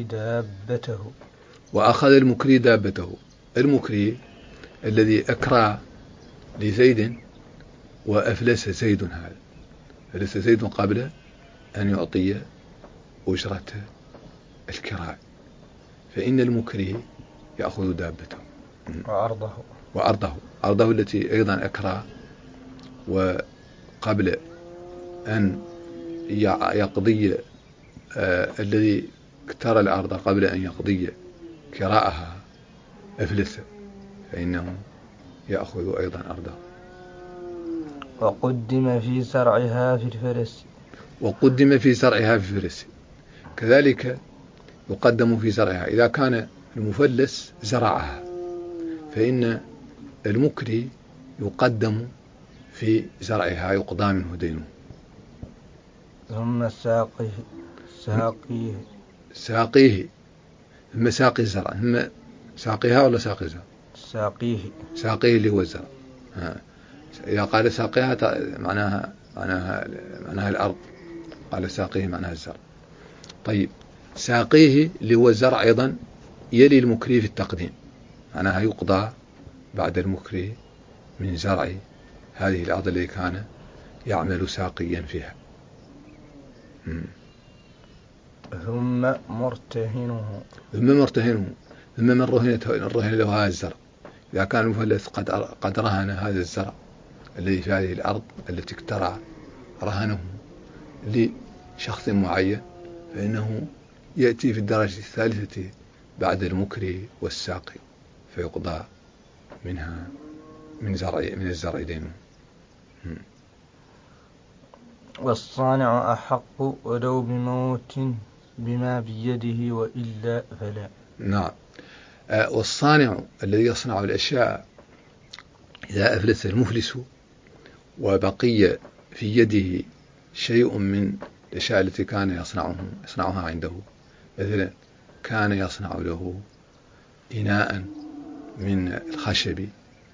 دابته، المكري الذي أكرى لزيد وأفلس زيد، هذا أفلس زيد قبل أن يعطي أجرة الكراء، فإن المكري يأخذ دابته وأرضه التي أيضا أكرى، وقبل أن يقضي الذي اكترى الأرض قبل أن يقضي كراءها أفلس، فإنه يأخذ أيضا أرضه. وقدم في زرعها في الفرس، كذلك يقدم في زرعها إذا كان المفلس زرعها، فإن المكري يقدم في زرعها، يقضى منه دينه. ثم ساقيه ثم ساقي الزرع، ثم ساقيها ولا ساقي الزرع؟ ساقيه اللي هو الزرع. إذا قال ساقيها معناها الأرض، قال ساقيه معناها الزرع. طيب، ساقيه اللي هو الزرع أيضا يلي المكري في التقديم، معناها يقضى بعد المكري من زرع هذه الأرض التي كان يعمل ساقيا فيها. ثم مرتهنه، ثم من رهن له هذا الزرع، إذا كان المفلس قد رهن هذا الزرع الذي في هذه الأرض التي اكترى، رهنه لشخص معين، فإنه يأتي في الدرجة الثالثة بعد المكري والساقي، فيقضى منها من الزرع دينه. والصانع أحق ولو بموت بما بيده وإلا فلا. نعم. والصانع الذي يصنع الأشياء إذا أفلس المفلس وبقي في يده شيء من الأشياء التي كان يصنعها عنده، مثلا كان يصنع له إناء من الخشب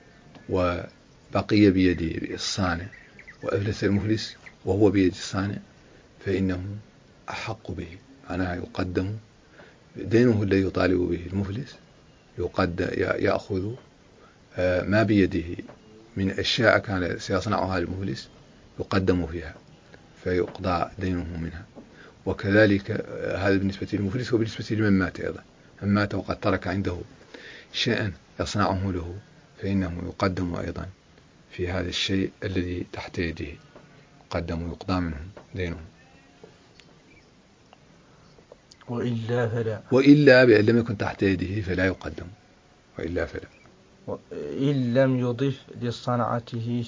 وبقي بيد الصانع وأفلس المفلس وهو بيد الصانع، فإنه أحق به، معناها يقدم دينه الذي يطالب به المفلس، يأخذ ما بيده من أشياء كان سيصنعها المفلس يقدم فيها، فيقضى دينه منها. وكذلك هذا بالنسبة للمفلس وبالنسبة لمن مات أيضا، من مات وقد ترك عنده شيئا يصنعه له، فإنه يقدم أيضا في هذا الشيء الذي تحت يده، يقدم ويقضى منه دينه. وإلا بأن لم يكن تحت يده فلا يقدم، وإلا فلا. إن لم يضف لصنعته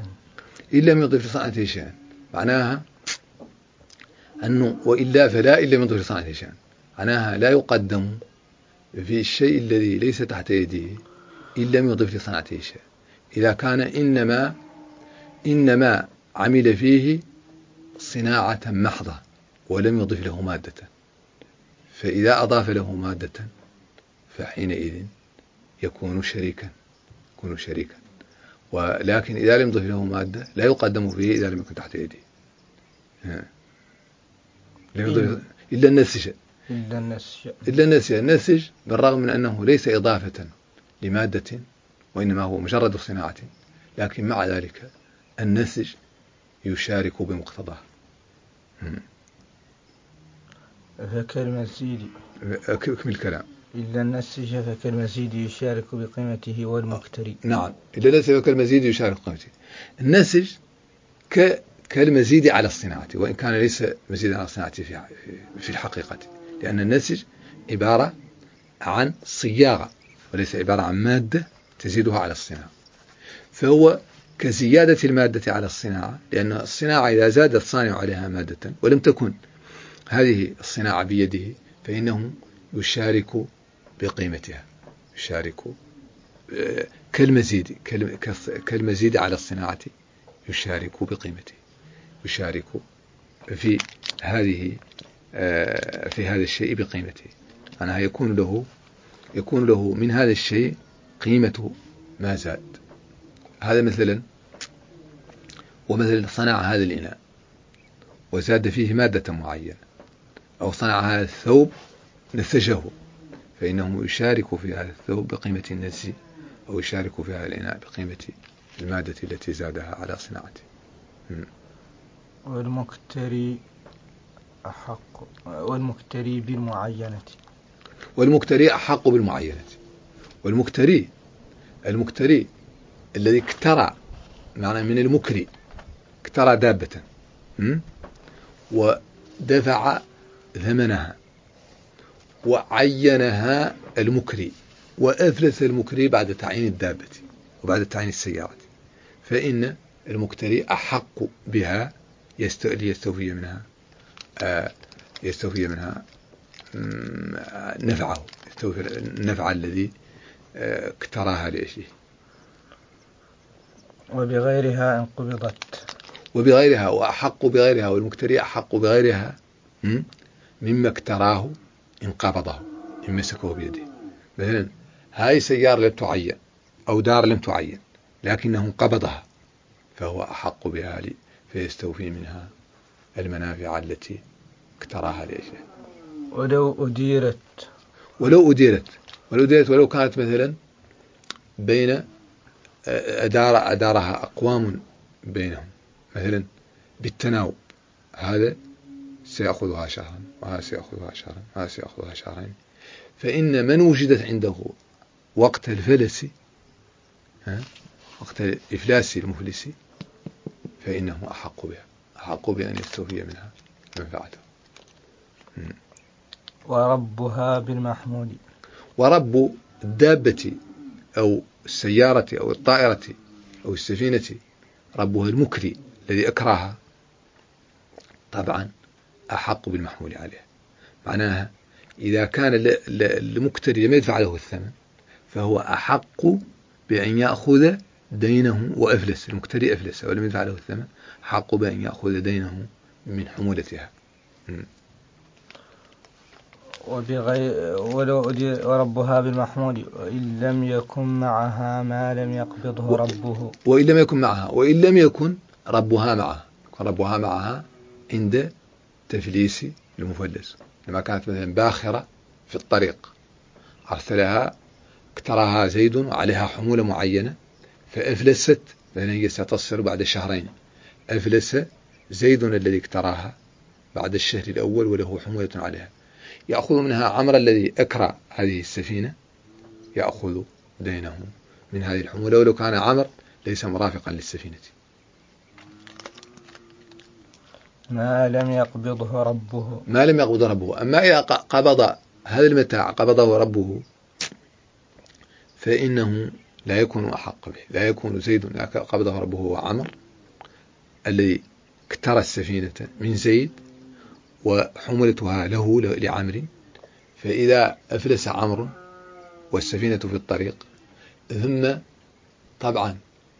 شيئا، معناها أنه وإلا فلا إن لم يضف لصنعته شيئا، معناها لا يقدم في الشيء الذي ليس تحت يده إن لم يضف لصنعته شيئا، إذا كان إنما عمل فيه صناعة محضة ولم يضف له مادة، فإذا أضاف له مادة فحينئذ يكون شريكا، ولكن إذا لم يضف له مادة لا يقدم فيه إذا لم يكن تحت يده، إلا النسج بالرغم من أنه ليس إضافة لمادة وإنما هو مجرد صناعة، لكن مع ذلك النسج يشارك بمقتضاه. فكالمزيد. اكمل الكلام. إلا النسج فكالمزيد يشارك بقيمته والمكتري. نعم، إلا النسج فكالمزيد يشارك بقيمته. النسج كالمزيد على الصناعة، وإن كان ليس مزيدا على الصناعة في الحقيقة، لأن النسج عبارة عن صياغة وليس عبارة عن مادة تزيدها على الصناعة، فهو كزيادة المادة على الصناعة، لأن الصناعة إذا زاد الصانع عليها مادة ولم تكن هذه الصناعة بيده فإنه يشارك بقيمتها، يشارك كالمزيد على الصناعة يشارك بقيمته، يشارك في هذا الشيء بقيمته، أنها يكون له من هذا الشيء قيمة ما زاد. هذا مثلا صنع هذا الإناء وزاد فيه مادة معينة، أو صنع هذا الثوب نسجه، فإنه يشارك في هذا الثوب بقيمة النسج، أو يشارك في هذا الإناء بقيمة المادة التي زادها على صناعته. والمكتري بالمعينة. والمكتري أحق بالمعينة. المكتري الذي اكترى، معنى من المكري، اكترى دابة ودفع ثمنها وعينها المكري، وأفلس المكري بعد تعيين الدابة وبعد تعيين السيارة، فإن المكتري أحق بها ليستوفي منها نفعه، النفع الذي اكتراها لأجله. وبغيرها إن قبضت. وبغيرها، وأحق بغيرها، والمكتري أحق بغيرها مما اكتراه إن قبضه، إن مسكه بيده. مثلا هاي سيارة لم تعين أو دار لم تعين لكنه قبضها، فهو أحق بها فيستوفي منها المنافع التي اكتراها لأجله. ولو كانت مثلا بين أدارها أقوام بينهم، مثلا بالتناوب، هذا سيأخذها شهرا وهذا سيأخذها شهرا وهذا سيأخذها شهرين، فإن من وجدت عنده وقت الفلس، وقت إفلاس المفلس، فإنه أحق بأن يستوفي منها منفعته. وربها بالمحمول. ورب الدابة أو السيارة أو الطائرة أو السفينة ربها المكري الذي أكراها، طبعا أحق بالمحمول عليه. معناها إذا كان المكتري لم يدفع له الثمن فهو أحق بأن يأخذ دينه وأفلس. المكتري أفلس ولم يدفع له الثمن، حق بأن يأخذ دينه من حمولتها. وربها بالمحمول وإن لم يكن معها ما لم يقبضه ربه. وإن لم يكن ربها معها عند تفليس المفلس، لما كانت مثلا باخرة في الطريق أرسلها، اكتراها زيد وعليها حمولة معينة فأفلست، لأن هي ستصل بعد شهرين، أفلس زيد الذي اكتراها بعد الشهر الأول وله حمولة عليها، يأخذ منها عمرو الذي أكرى هذه السفينة، يأخذ دينه من هذه الحمولة ولو كان عمرو ليس مرافقا للسفينة. ما لم يقبضه ربه. أما إذا قبض هذا المتاع قبضه ربه فإنه لا يكون أحق به، لا يكون زيد قبضه ربه وعمر الذي اكترى السفينة من زيد وحملتها له لعمر، فإذا أفلس عمرو والسفينة في الطريق ثم طبعا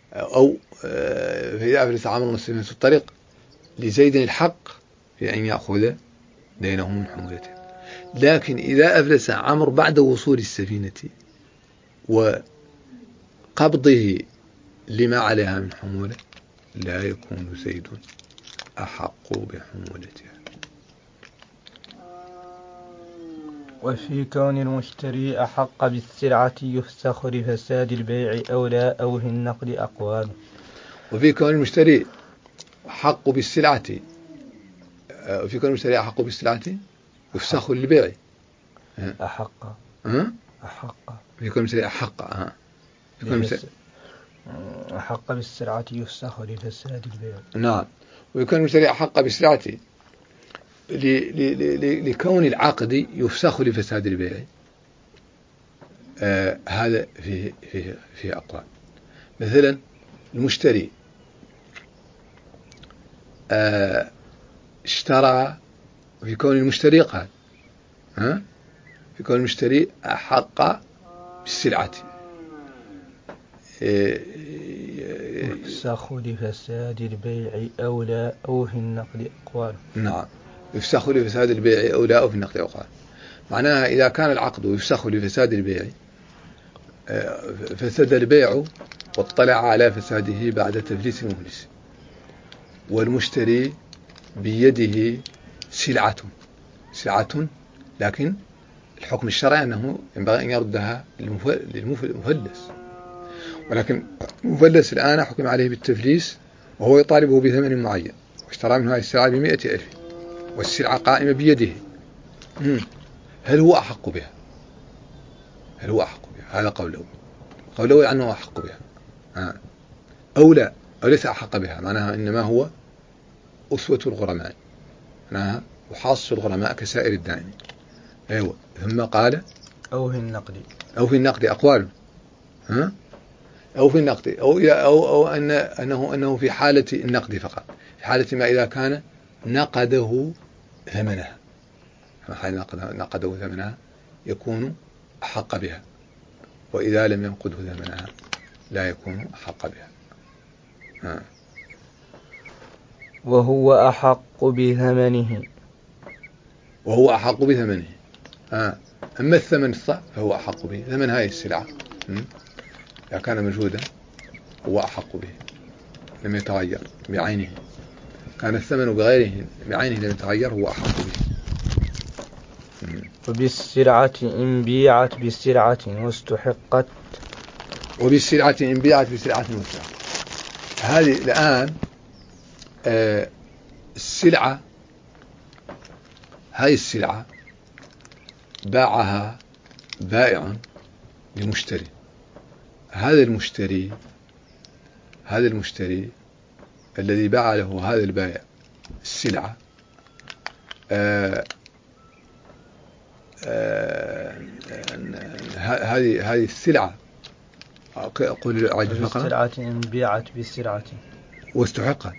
فإذا أفلس عمرو والسفينة في الطريق لزيد الحق في أن يأخذ دينه من حمولته. لكن إذا أفلس عمرو بعد وصول السفينة وقبضه لما عليها من حمولة، لا يكون زيد أحق بحمولتها. وفي كون المشتري أحق بالسلعة يفسخ لفساد البيع أو لا، أو في النقد أقوال. وفي كون المشتري أحق بالسلعة يفسخ للبيع. أحق. أحق. يكون مثل أحق. يكون مثل أحق بالسلعة يفسخ لفساد البيع. نعم. ويكون مثل أحق بالسلعة لكون العقد يفسخ لفساد البيع. هذا فيه أقوال. مثلا المشتري اشترى، في كون المشتري قال في كون المشتري أحق بالسلعة يفسخ لفساد البيع أو لا أو في النقد أقوال. نعم. يفسخ لفساد البيع أو لا أو في النقد أقوال. معناها إذا كان العقد يفسخ لفساد البيع، فسد البيع واطلع على فساده بعد تفليس المفلس، والمشتري بيده سلعة لكن الحكم الشرعي أنه ينبغي أن يردها للمفلس، ولكن المفلس الآن حكم عليه بالتفليس وهو يطالبه بثمن معين، واشترى منه هذه السلعة ب100,000 والسلعة قائمة بيده. هل هو أحق بها؟ هذا قوله أنه أحق بها أو لا، أو ليس أحق بها. معناها إنما هو أسوة الغرماء، معناها وحاص الغرماء كسائر الدائم. أيوة. ثم قال أو في النقد أقوال. أو في النقد أو أنه في حالة النقد فقط، في حالة ما إذا كان نقده ثمنها، نقده ثمنها يكون أحق بها، وإذا لم ينقده ثمنها لا يكون أحق بها. وهو أحق بثمنه. أما الثمن فهو أحق به. ثمن هذه السلعة إذا كان موجودا هو أحق به، لم يتغير بعينه. كان الثمن بغيره بعينه لم يتغير، هو أحق به. وبالسلعة إن بيعت بسلعة واستحقت. هذه الآن السلعة، هاي السلعة باعها بائع لمشتري. هذا المشتري الذي باع له هذا البائع السلعة هذه السلعة أقول أعيد الفقرة. بالسلعة إن بيعت بسلعة واستحقت.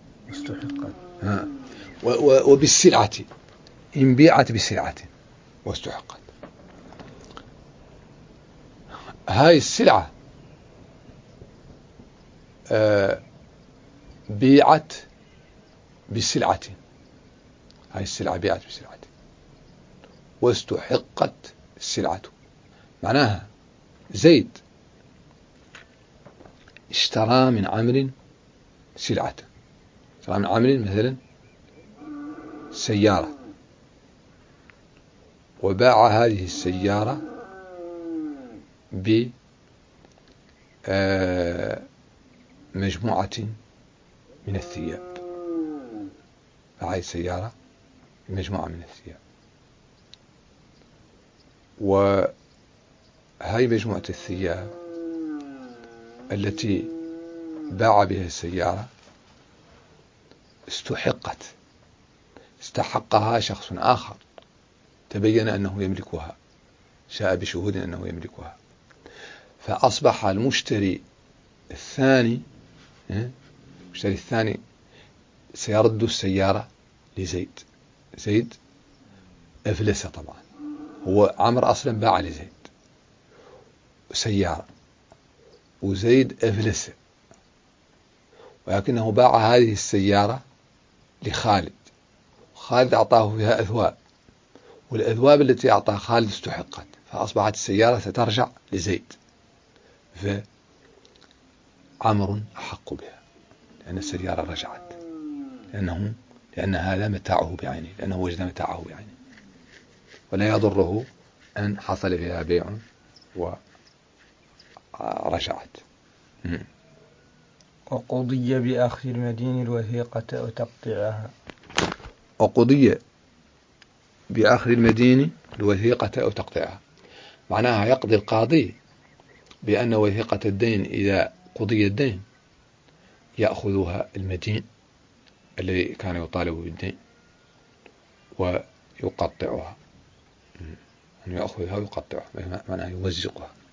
وبالسلعة إن بيعت بسلعة واستحقت. هاي السلعة بيعت بسلعة، واستحقت السلعة. معناها زيد اشترى من عمرو سلعة، اشترى من عمرو مثلا سيارة، وباع هذه السيارة بمجموعة من الثياب. هذه السيارة بمجموعة من الثياب، وهذه مجموعة الثياب التي باع بها السيارة استحقها شخص آخر، تبين أنه يملكها، جاء بشهود أنه يملكها، فأصبح المشتري الثاني سيرد السيارة لزيد. زيد أفلس طبعا، هو عمرو أصلا باع لزيد سيارة، وزيد أفلس، ولكنه باع هذه السيارة لخالد. خالد أعطاه فيها أثواب، والأثواب التي أعطاها خالد استحقت، فأصبحت السيارة سترجع لزيد، فعمر أحق بها لأن السيارة رجعت، لأن هذا متاعه بعينه، لأنه وجد متاعه بعينه، ولا يضره أن حصل فيها بيع ورجعت. وقضي بأخذ المدين الوثيقة وتقطيعها. وقضي بأخذ المدين الوثيقة أو تقطيعها. معناها يقضي القاضي بأن وثيقة الدين إذا قضي الدين يأخذها المدين الذي كان يطالب بالدين ويقطعها، أن يأخذها ويقطعها، معناها يمزقها.